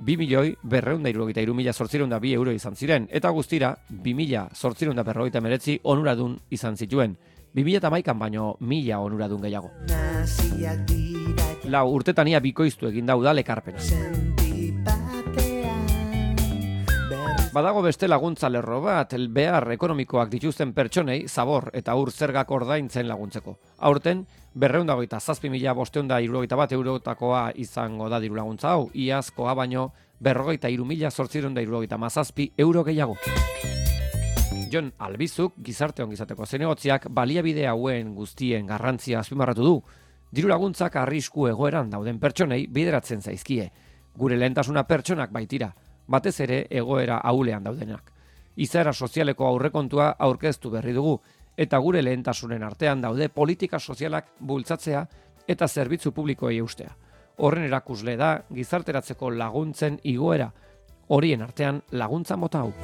2.273.802 euro izan ziren, eta guztira 2.849 onuradun izan zituen. 2011an baino 1.000 onuradun gehiago. Lau urtetan ia bikoiztu egin da udal ekarpena. Badago beste laguntza lerro bat, behar ekonomikoak dituzten pertsonei zabor eta ur zergak ordaintzen laguntzeko. Aurten 227.571 eurotakoa izango da diru laguntza hau, iazkoa baino 43.877 euro gehiago. Jon Albizuk, gizarte ongizateko zenegotziak, baliabide hauen guztien garrantzia azpimarratu du. Diru laguntzak arrisku egoeran dauden pertsonei bideratzen zaizkie. Gure lehentasuna pertsonak baitira, batez ere egoera ahulean daudenak. Izaera sozialeko aurrekontua aurkeztu berri dugu, eta gure lehentasunen artean daude politika sozialak bultzatzea eta zerbitzu publikoei eustea. Horren erakusle da gizarteratzeko laguntzen igoera, horien artean laguntza mota hau.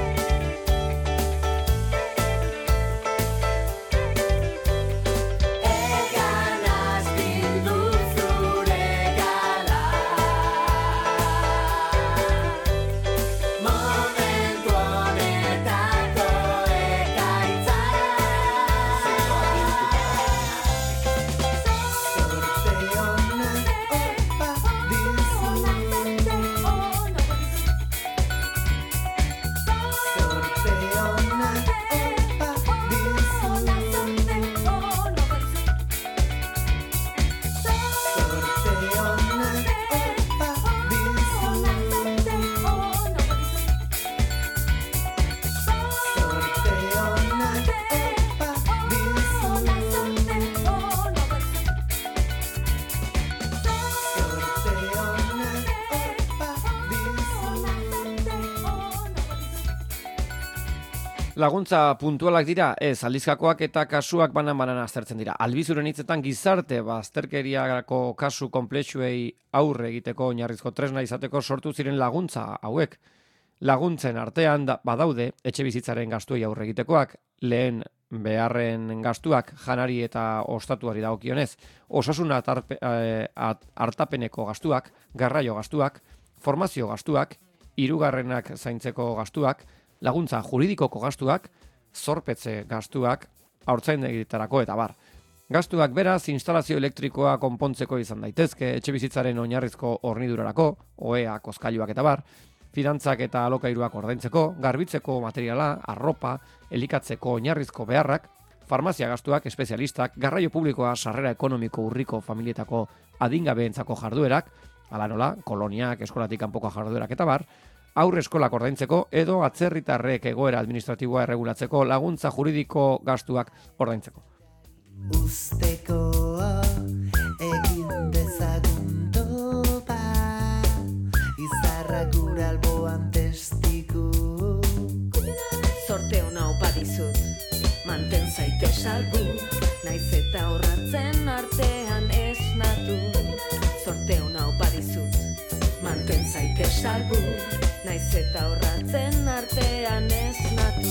Laguntza puntualak dira, ez aldizkakoak eta kasuak banan-banan aztertzen dira. Albizuren hitzetan gizarte bazterkeriako kasu konplexuei aurre egiteko oinarrizko tresna izateko sortu ziren laguntza hauek. Laguntzen artean badaude etxe bizitzaren gastuei aurre egitekoak, lehen beharren gastuak janari eta ostatuari dagokionez, osasun artapeneko gastuak, garraio gastuak, formazio gastuak, hirugarrenak zaintzeko gastuak, laguntza juridikoko gastuak, zorpetze gastuak, haurtzaindegitarako eta bar. Gastuak beraz, instalazio elektrikoa konpontzeko izan daitezke, etxe bizitzaren oinarrizko hornidurarako, oheak, hozkailuak eta bar, finantzak eta alokairuak ordaintzeko, garbitzeko materiala, arropa, elikatzeko oinarrizko beharrak, farmazia gastuak, espezialistak, garraio publikoa, sarrera ekonomiko urriko familietako adingabeentzako jarduerak, ala nola, koloniak, eskolatik kanpoko jarduerak eta bar, aurre eskolak ordaintzeko edo atzerritarrek egoera administratiboa erregulatzeko laguntza juridiko gastuak ordaintzeko. Usteko egin dezagun topa, izarrak gure alboan testigu. Zorte hona opa dizut, manten zaite salbu, naiz eta horratzen artean esnatu. Zorte hona opa dizut, manten zaite salbu, naiz eta horratzen artean esnatu.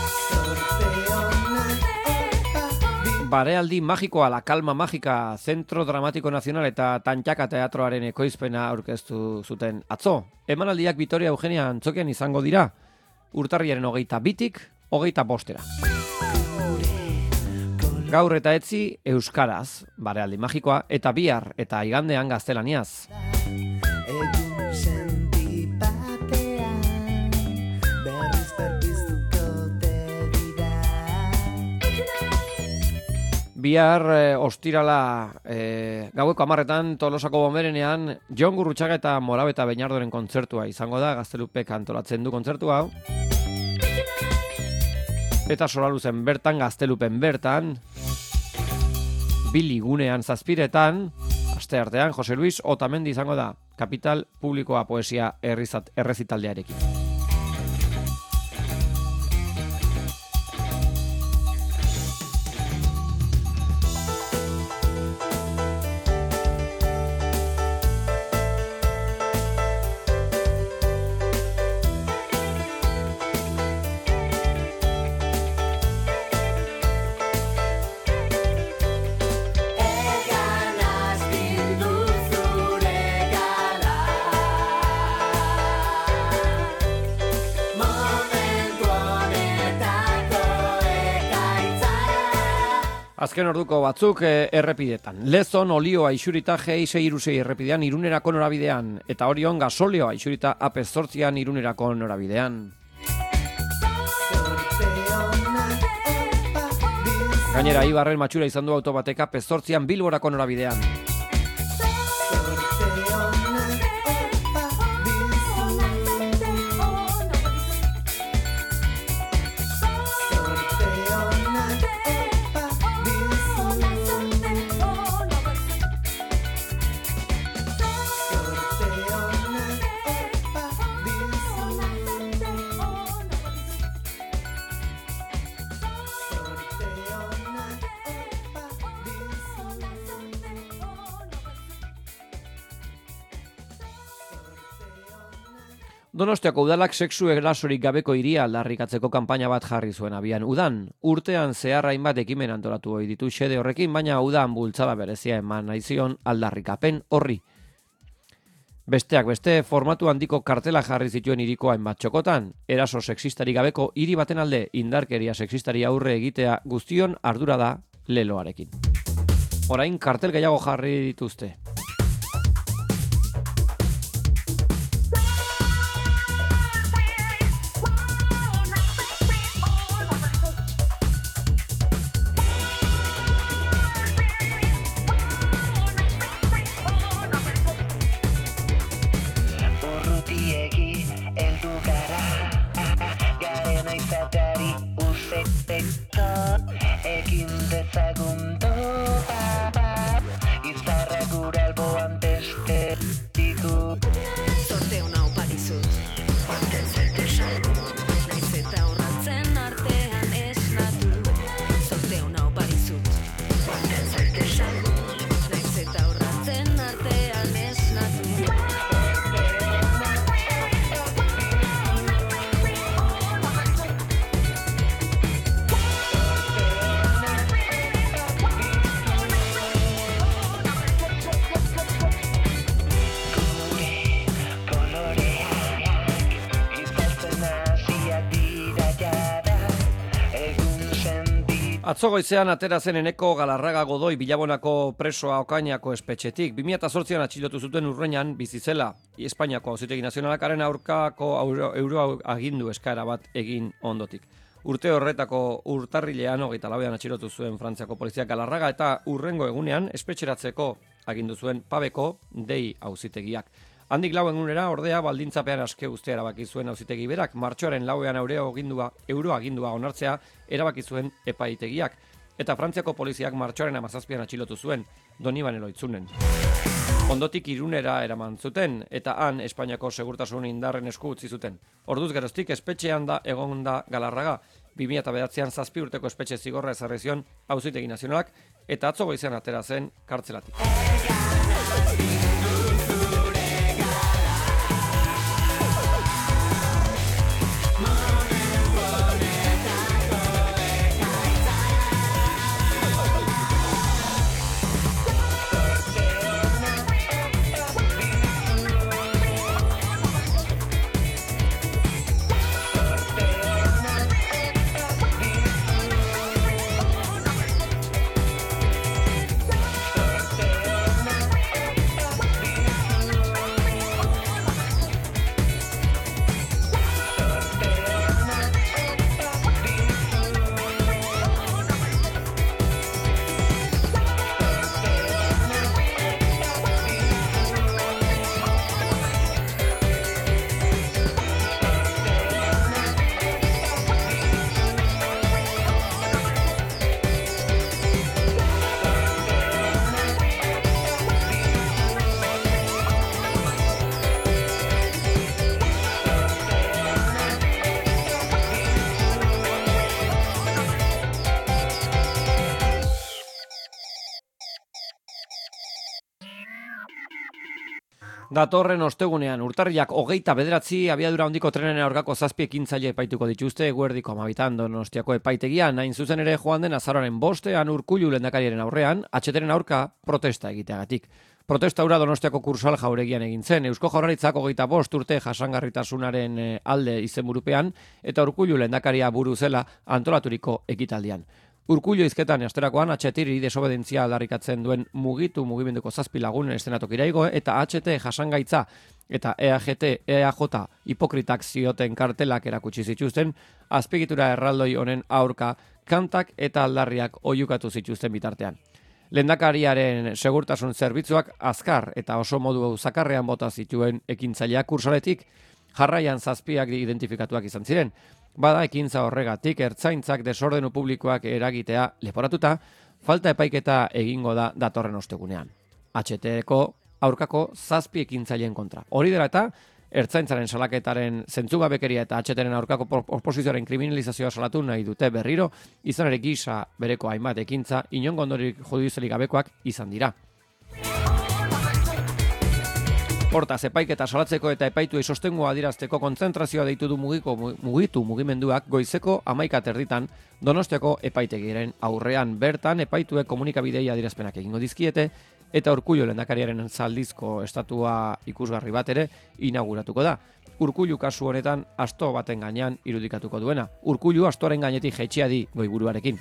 Barealdi magikoa, La Calma Mágica, Centro Dramático Nacional eta Tantxaka Teatroaren ekoizpena aurkeztu zuten atzo. Emanaldiak Vitoria Eugenia antzokian izango dira, urtarriaren 22tik 25. Gaur eta etzi euskaraz, barealdi magikoa, eta bihar eta igandean gaztelaniaz. Bihar ostirala gaueko 10etan Tolosako Bonberenean Jon Gurrutxaga eta Morabeta Beñardoren kontzertua izango da, Gaztelupek antolatzen du kontzertua hau. Eta Solaluzen bertan, Gaztelupen bertan, Biligunean 7etan, asteartean Jose Luis Otamendi izango da, Kapital Publikoa poesia errezitaldearekin. Azken orduko batzuk errepidetan. Lezon olioa isurita G626 errepidean Irunerako norabidean. Eta Orion gasolioa isurita AP8an Irunerako norabidean. Gainera, Ibarren matxura izan du autobateka AP8an Bilborako norabidean. Donostiako udalak sexu erasorik gabeko hiria aldarrikatzeko kanpaina bat jarri zuen abian. Udan, urtean zehar hainbat ekimen antolatu ohi ditu xede horrekin, baina udan bultzada berezia eman naizion aldarrikapen horri. Besteak beste, formatu handiko kartela jarri zituen hiriko hainbat txokotan, eraso sexistari gabeko hiri baten alde indarkeria sexistari aurre egitea guztion ardura da leloarekin. Orain kartel gehiago jarri dituzte. Atzo goizean atera zen Eneko Galarraga Godoi Bilabonako presoa Okainako espetxetik. 2008an atxilotu zuten Urreñan bizi zela. Espainiako Auzitegi Nazionalakaren aurkako euro agindu eskaera bat egin ondotik. Urte horretako urtarrilean 24an atxilotu zuen Frantziako poliziak Galarraga eta hurrengo egunean espetxeratzeko agindu zuen Pabeko dei auzitegiak. Handik 4 egunera ordea baldintzapean aske uztea erabaki zuen auzitegi berak, martxoaren 4ean euro agindua onartzea erabaki zuen epaitegiak. Eta Frantziako poliziak martxoaren 17an atxilotu zuen, Donibane Loitzunen. Ondotik Irunera eraman zuten, eta han Espainiako segurtasun indarren esku utzi zuten. Orduz geroztik espetxean egon da Galarraga, 2009an 7 urteko espetxe zigorra ezarri zion Auzitegi Nazionalak, eta atzo goizean atera zen kartzelatik. Datorren ostegunean urtarrilak 29 abiadura handiko trenaren aurkako 7 ekintzaile epaituko dituzte eguerdiko 12 Donostiako epaitegian, hain zuzen ere joan den azaroaren 5ean Urkullu lehendakariaren aurrean, atxeteren aurka protesta egiteagatik. Protesta hura Donostiako Kursal jauregian egin zen, Eusko Jaurlaritzak 25 urte jasangarritasunaren alde izenburupean eta Urkullu lehendakaria buru zela antolaturiko ekitaldian. Urkullu hizketan asterakoan HT-ri desobedentzia aldarrikatzen duen mugimenduko 7 lagunen estenatokira igo eta HT jasangaitza eta EAJ hipokritak zioten kartelak erakutsi zituzten azpiegitura erraldoi honen aurka kantak eta aldarriak oihukatu zituzten bitartean. Lehendakariaren segurtasun zerbitzuak azkar eta oso modu zakarrean bota zituen ekintzaileak kursaletik, jarraian 7 identifikatuak izan ziren. Bada ekintza horregatik ertzaintzak desordenu publikoak eragitea leporatuta, falta epaiketa egingo da datorren ostegunean. HT-ko aurkako 7 ekintzaileen kontra. Hori dela eta, ertzaintzaren salaketaren zentzugabekeria eta HT-ren aurkako oposizioaren kriminalizazioa salatu nahi dute berriro, izan ere gisa bereko hainbat ekintza inongo ondorik judizialik gabekoak izan dira. Hortaz, epaiketa salatzeko eta epaituei sostengua adierazteko kontzentrazioa deitu du mugitu mugimenduak goizeko 11:30 Donostiako epaitegiaren aurrean bertan epaituek komunikabidei adierazpenak egingo dizkiete eta Urkullu lehendakariaren zaldizko estatua ikusgarri bat ere inauguratuko da. Urkullu kasu honetan asto baten gainean irudikatuko duena. Urkullu astoaren gainetik jaitsia di goiburuarekin.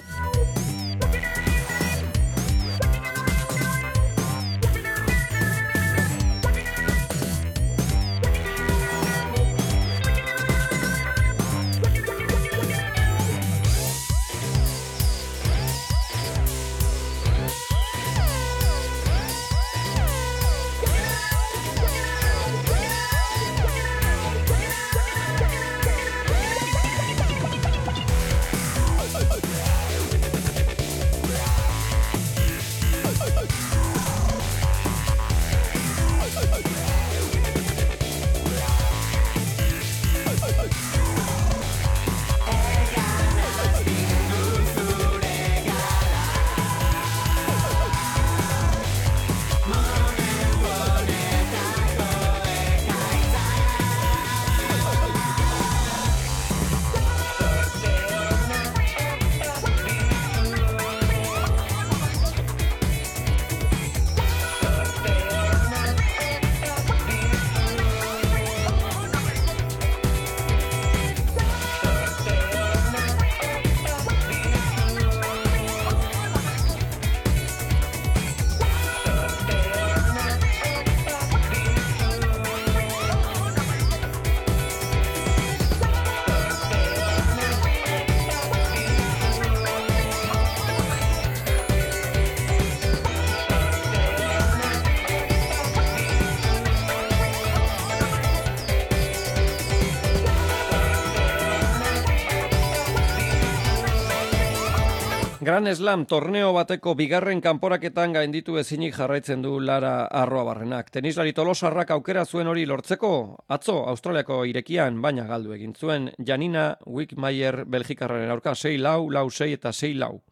Grand Slam torneo bateko bigarren kanporaketan gainditu ezinik jarraitzen du Lara Arruabarrenak. Tenislari tolosarrak aukera zuen hori lortzeko, atzo Australiako irekian, baina galdu egin zuen Janina Wickmayer Belgikarraren aurka 6-4, 6-6 eta 6-4.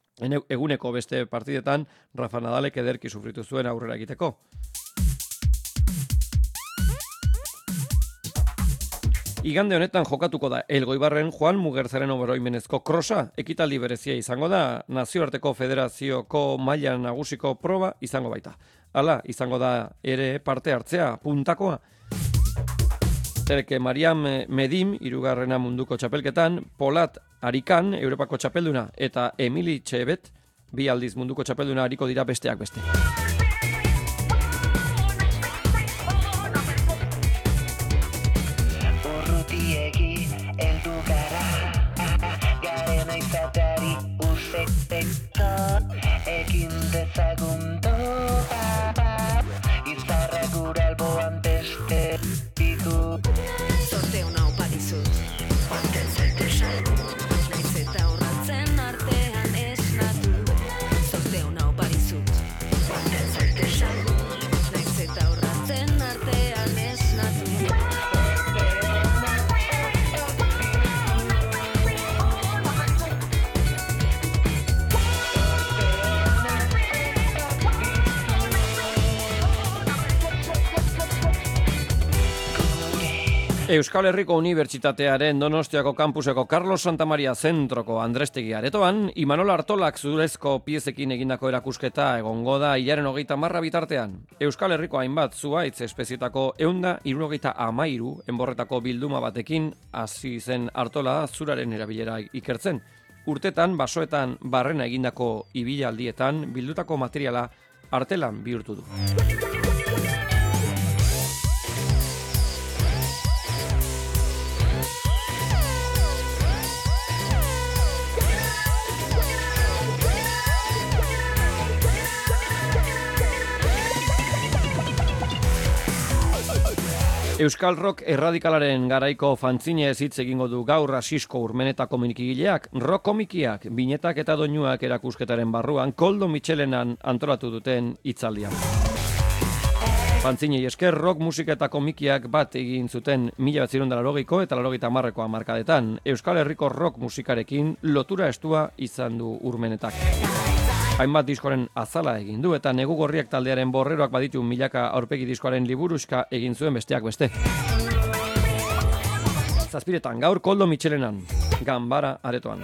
Eguneko beste partidetan Rafa Nadalek ederki sufritu zuen aurrera egiteko. Igande honetan jokatuko da Elgoibarren Juan Mugerzaren oroimenezko krosa, ekitaldi berezia izango da, nazioarteko federazioko maila nagusiko proba izango baita. Hala, izango da ere parte hartzea, puntakoa. Tereke Mariam Medim, 3. munduko txapelketan, Polat Arikan, Europako txapelduna, eta Emili Txebet, 2 aldiz munduko txapelduna hariko dira besteak beste. Euskal Herriko Unibertsitatearen Donostiako kampuseko Carlos Santamaria zentroko Andrestegi aretoan, Imanol Artolak zurezko piezekin egindako erakusketa egongo da hilaren 30 bitartean. Euskal Herriko hainbat zuhaitz espezietako 173 enborretako bilduma batekin hasi zen Artola zuraren erabilera ikertzen. urtetan basoetan barrena egindako ibilaldietan bildutako materiala artelan bihurtu du. Euskal rock erradikalaren garaiko fantzinez hitz egingo du gaur Asisko Urmenetako komikigileak, rock komikiak, binetak eta doinuak erakusketaren barruan Koldo Mitxelenan antolatu duten hitzaldian. Fantzinei esker rock musika eta komikiak bat egin zuten 1980ko eta 1980ko hamarkadetan. Euskal Herriko rock musikarekin lotura estua izan du Urmenetak. Hainbat diskoren azala egin du eta Negu Gorriak taldearen borreroak baditu milaka aurpegi diskoaren liburuxka egin zuen besteak beste. Zazpiretan gaur Koldo Mitxelenan, Ganbara aretoan.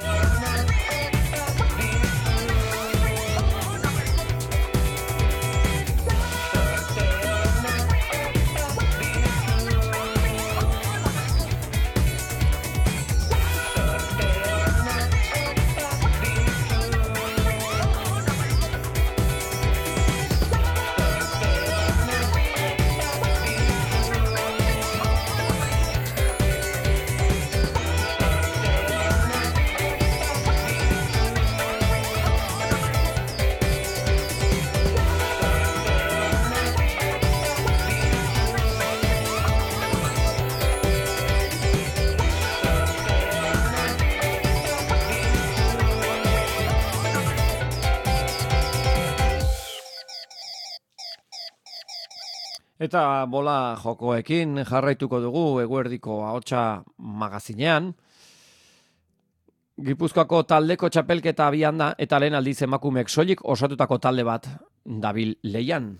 Eta bola jokoekin jarraituko dugu Eguerdiko Ahotsa magazinean. Gipuzkoako taldeko txapelketa abian da eta lehen aldiz emakumeek soilik osatutako talde bat dabil lehian.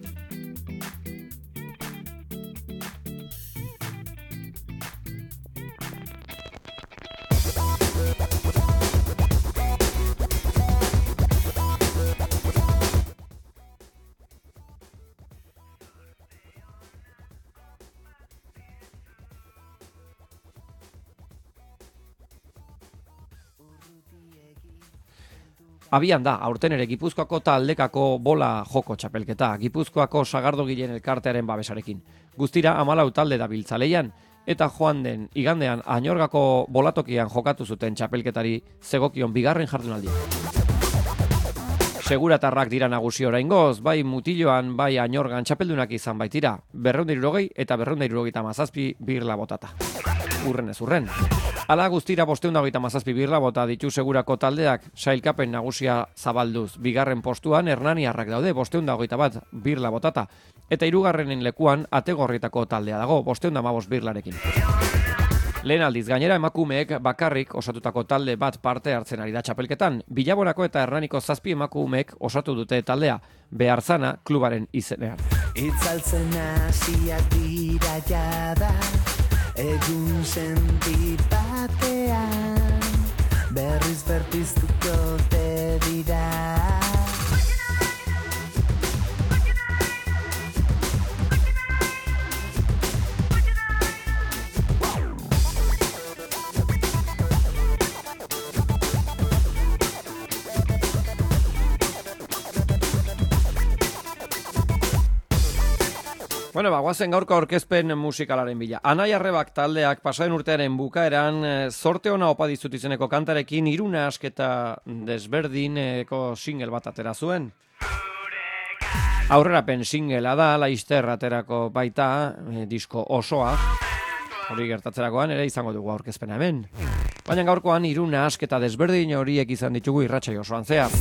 Abian da, aurten ere Gipuzkoako taldekako bola joko txapelketa, Gipuzkoako sagardogileen elkartearen babesarekin. Guztira 14 talde dabiltza lehian, eta joan den igandean Añorgako bolatokian jokatu zuten txapelketari zegokion bigarren jardunaldia. Seguratarrak dira nagusi oraingoz, bai Mutiloan, bai Añorgan txapeldunak izan baitira, 260 eta 277 birla botata. Urren ez urren. Ala guztira 527 birla bota ditu Segurako taldeak, sailkapen nagusia zabalduz. Bigarren postuan Hernaniarrak daude 521 birla botata, eta hirugarrenen lekuan Ategorrietako taldea dago 515 birlarekin. Lehen aldiz gainera emakumeek bakarrik osatutako talde bat parte hartzen ari da txapelketan. Bilabonako eta Hernaniko 7 emakumeek osatu dute taldea, Beharzana klubaren izenean. Itzaltzen hasiak dira jada, egun senti batean, berriz berpiztuko te dira. Bueno, guazen gaurko aurkezpen musikalaren bila. Anai Arrebak taldeak pasaren urtearen bukaeran Zorte ona opa dizut izeneko kantarekin 3 nahasketa desberdineko single bat atera zuen. Aurrerapen singlea da, Laister aterako baita disko osoa. Hori gertatzerakoan ere izango dugu aurkezpena hemen. Baina gaurkoan 3 nahasketa desberdin horiek izan ditugu irratsai osoan zehar.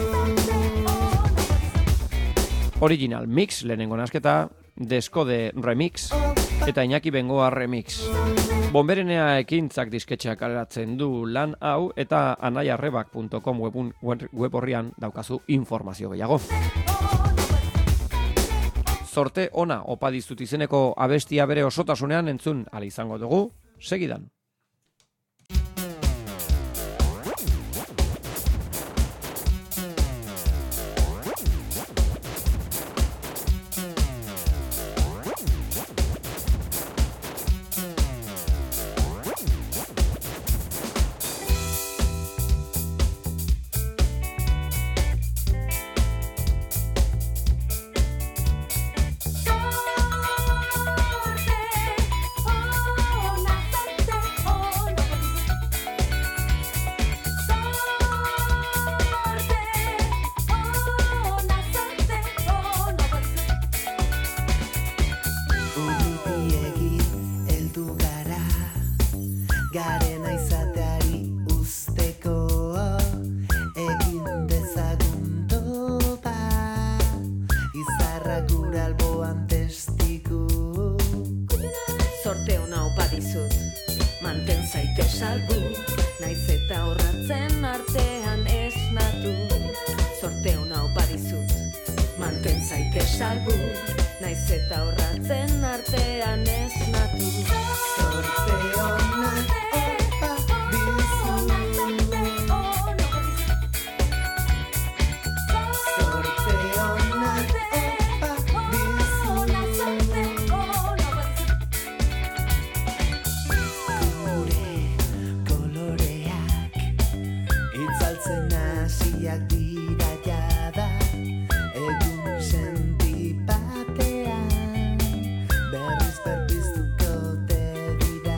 Original Mix, lehenengo nahasketa, Deskode Remix eta Iñaki Bengoa Remix. Bonberenea ekintzak disketxeak aleratzen du lan hau eta anaiarrebak.com web horrian daukazu informazio gehiago. Zorte ona opa dizut izeneko abestia bere osotasunean entzun ala izango dugu, segidan. garena izateari usteko egin dezagun topa izarra gura alboan testigu. Zorte hona opa dizut, manten zaite salbu, naiz eta horratzen artean esnatu. Zorte hona opa dizut, manten zaite salbu, naiz eta horratzen artean esnatu. Zorte hona opa dizut, zorte hona opa dizut. Gure koloreak itzaltzen hasiak dira jada, egun senti batean berriz berpiztuko te dira.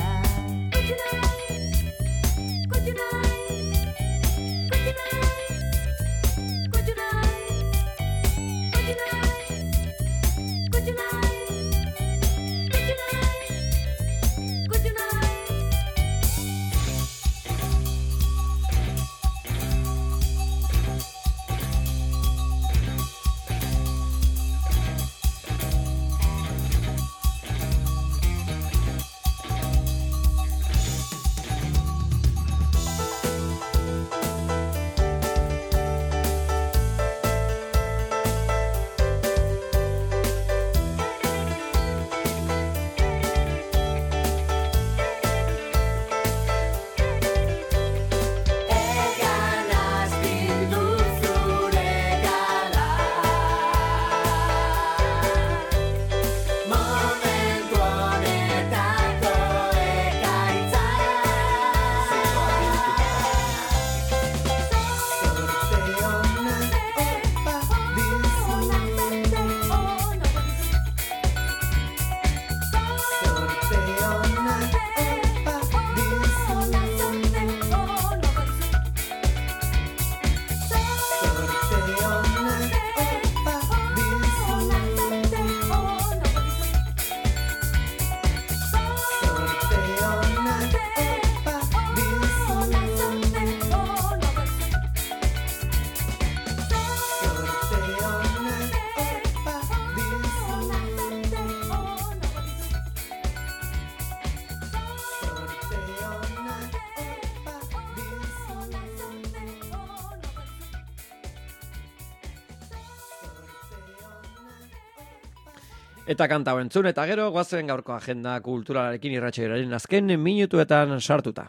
Eta kanta hau entzun, eta gero goazen gaurko agenda kulturalarekin irratsaioaren azken minutuetan sartuta.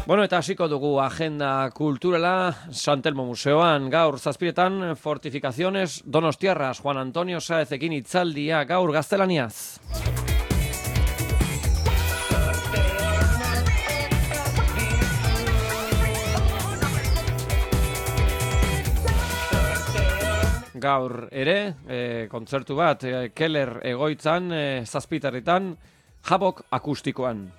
Bueno, eta hasiko dugu agenda kulturala San Telmo Museoan gaur 7:00 Fortificaciones Donostiarras Juan Antonio Saezekin hitzaldia gaur gaztelaniaz. Gaur ere, kontzertu bat, Keller egoitzan, 7:00 Jabok akustikoan.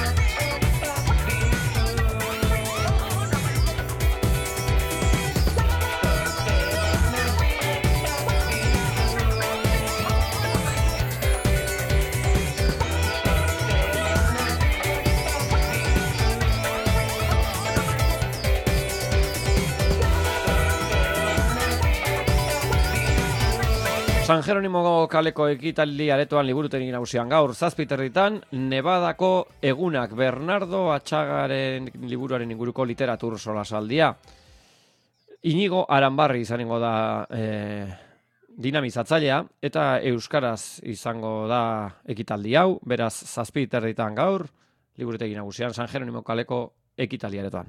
San Jeronimo kaleko ekitaldi aretoan liburutegi nagusian gaur 7:00 Nevadako egunak Bernardo Atxagaren liburuaren inguruko literatur solasaldia. Inigo Aranbarri izango da dinamizatzailea eta euskaraz izango da ekitaldi hau, beraz 7:00 gaur liburutegi nagusian San Jeronimo kaleko ekitaldi aretoan.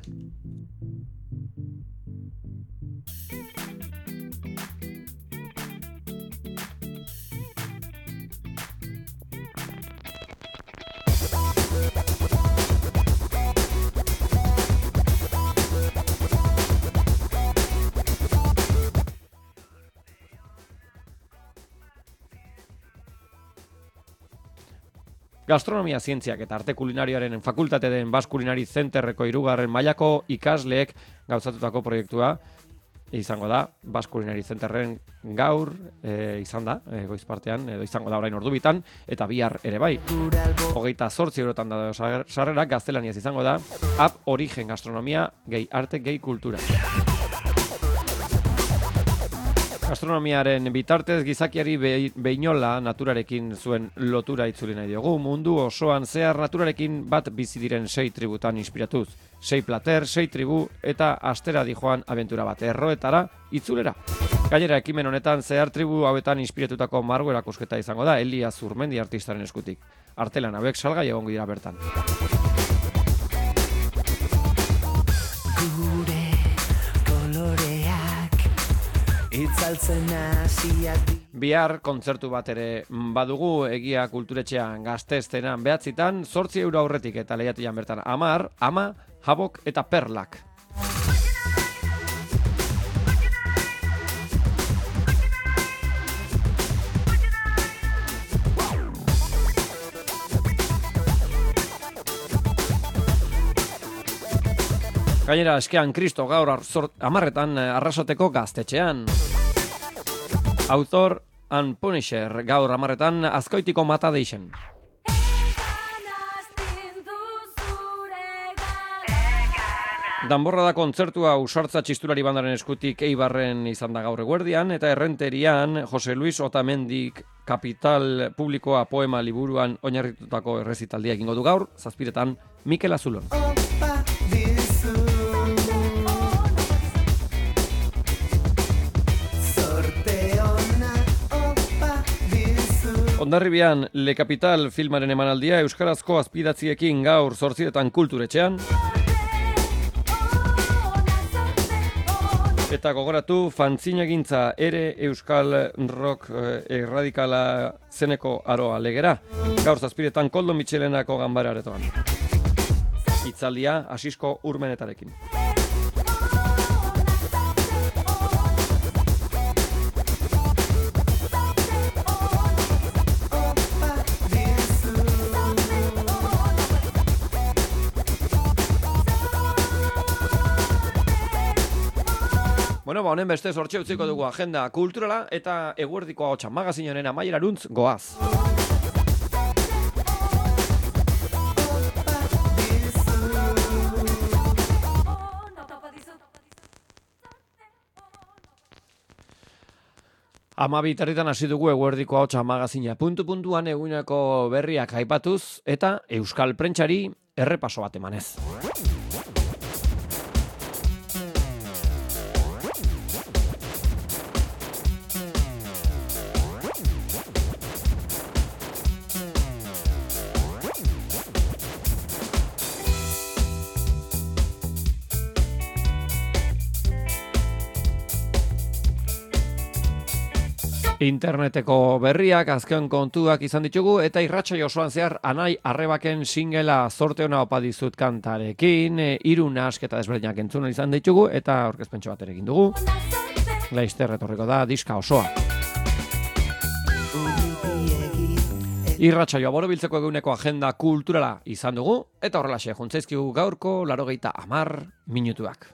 Gastronomia zientziak eta arte kulinarioaren fakultate den Basque Culinary Centerreko 3. mailako ikasleek gauzatutako proiektua izango da. Basque Culinary Centerren gaur izan da, goiz partean, edo izango da orain ordubitan, eta bihar ere bai. 28 eurotan da sarrerak, gaztelaniaz izango da. Ab Origen Gastronomia, gehi arte, gehi kultura. Gastronomiaren bitartez gizakiari beinola naturarekin zuen lotura itzuli nahi diogu. Mundu osoan zehar naturarekin bat bizi diren 6 tributan inspiratuz. 6 plater, 6 tribu eta astera dijoan abentura bat erroetara itzulera. Gainera ekimen honetan zehar tribu hauetan inspiratutako margo erakusketa izango da Elia Zurmendi artistaren eskutik. Artelan hauek salgai egongo dira bertan. Bihar kontzertu bat ere badugu Egia Kulturetxean Gazteztenan 9:00 €8 aurretik eta lehiatian bertan 10, Ama, Jabok eta Perlak. Gainera, eskean Kristo gaur 10:00 Arrasateko Gaztetxean. Author and Punisher gaur 10:00 Azkoitiko Mata deixen. Danborra da kontzertua Usartza txistulari bandaren eskutik Eibarren izan da gaur eguerdian, eta Errenterian Jose Luis Otamendik Kapital Publikoa poema liburuan oinarritutako errezitaldia egingo du gaur, 7:00 Mikel Azulon. Hondarribian Le Capital filmaren emanaldia euskarazko azpidatziekin gaur 8:00 Kulturetxean. Eta gogoratu, fantzinegintza ere euskal rock erradikala zeneko aroa legera. Gaur 7:00 Koldo Mitxelenako ganbara aretoan. Hitzaldia Asisko Urmenetarekin. Bueno, honen beste sortxe utziko dugu agenda kulturala eta eguerdiko ahotsa magazinaren amaierarantz goaz. Amabitarritan hasi dugu eguerdiko ahotsa magazina. Puntu-puntuan eguneko berriak aipatuz eta euskal prentsari errepaso bat emanez. Interneteko berriak, azken kontuak izan ditugu, eta irratsaio osoan zehar Anai Arrebaken singela Zorte ona opa dizut kantarekin, 3 nahasketa desberdinak entzun izan ditugu, eta aurkezpentxo bat ere egin dugu. Laster etorriko da diska osoa. Irratsaioa borobiltzeko eguneko agenda kulturala izan dugu, eta horrelaxe juntzaizkigu gaurko 90 minutuak.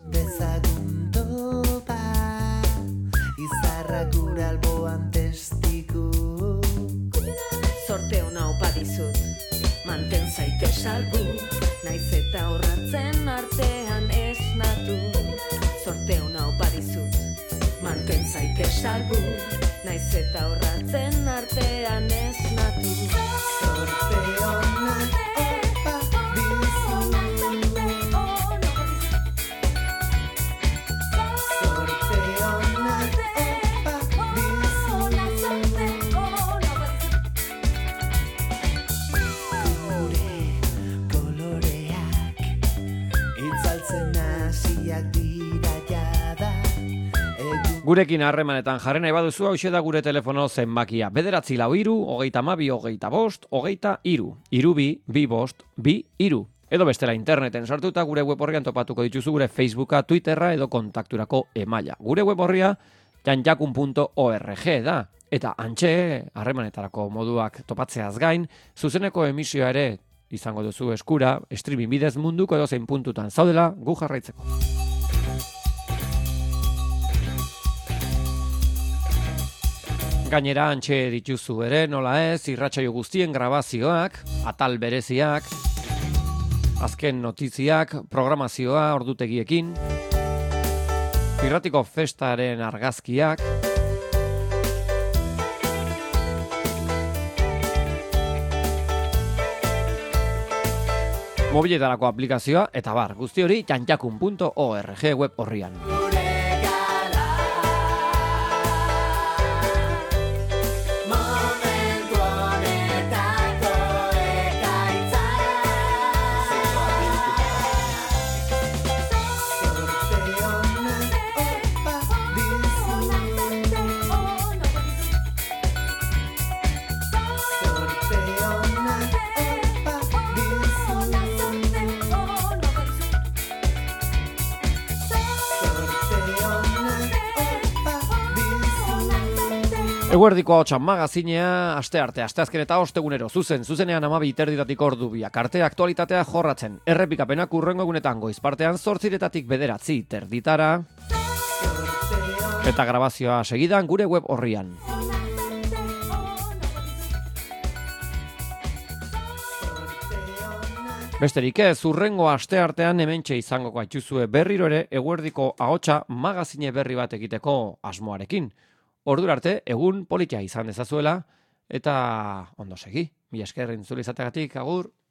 Izarrakura alboan testigu. Zorte ona opa dizut, manten zaite salbu, naiz eta horratzen artean esnatu. Zorte ona opa dizut, manten zaite salbu, naiz eta horratzen artean esnatu. Zorte ona opa dizut. Zorte ona opa dizut. Gure koloreak itzaltzen hasiak dira jada. Gurekin harremanetan jarri nahi baduzu, hauxe da gure telefono zenbakia. 943-22-25-23, 22-2-5-2, edo bestela interneten sartuta gure web horrian topatuko dituzu gure Facebooka, Twitterra edo kontakturako emaila. Gure web horria janjakun.org da. Eta antxe, harremanetarako moduak topatzeaz gain, zuzeneko emisioa ere izango duzu eskura, streaming bidez munduko edo zein puntutan zaudela gu jarraitzeko. Gainera antxe dituzu ere, nola ez, irratsaio guztien grabazioak, atal bereziak, azken notiziak, programazioa ordutegiekin, irratiko festaren argazkiak, mobiletarako aplikazioa, eta bar, guzti hori janjakun.org web horrian. Eguerdiko ahotsa magazinea, asteazken eta ostegunero, zuzenean 12:30 ordu biak arte aktualitatea jorratzen. Errepikapenak hurrengo egunetan goiz partean 8:30 eta grabazioa segidan gure web horrian. Besterik ez, hurrengo asteartean hementxe izango gaituzue berriro ere eguerdiko ahotsa magazine berri bat egiteko asmoarekin. Ordura arte, egun politia izan dezazuela, eta ondo segi. Mila esker entzule izateagatik, agur.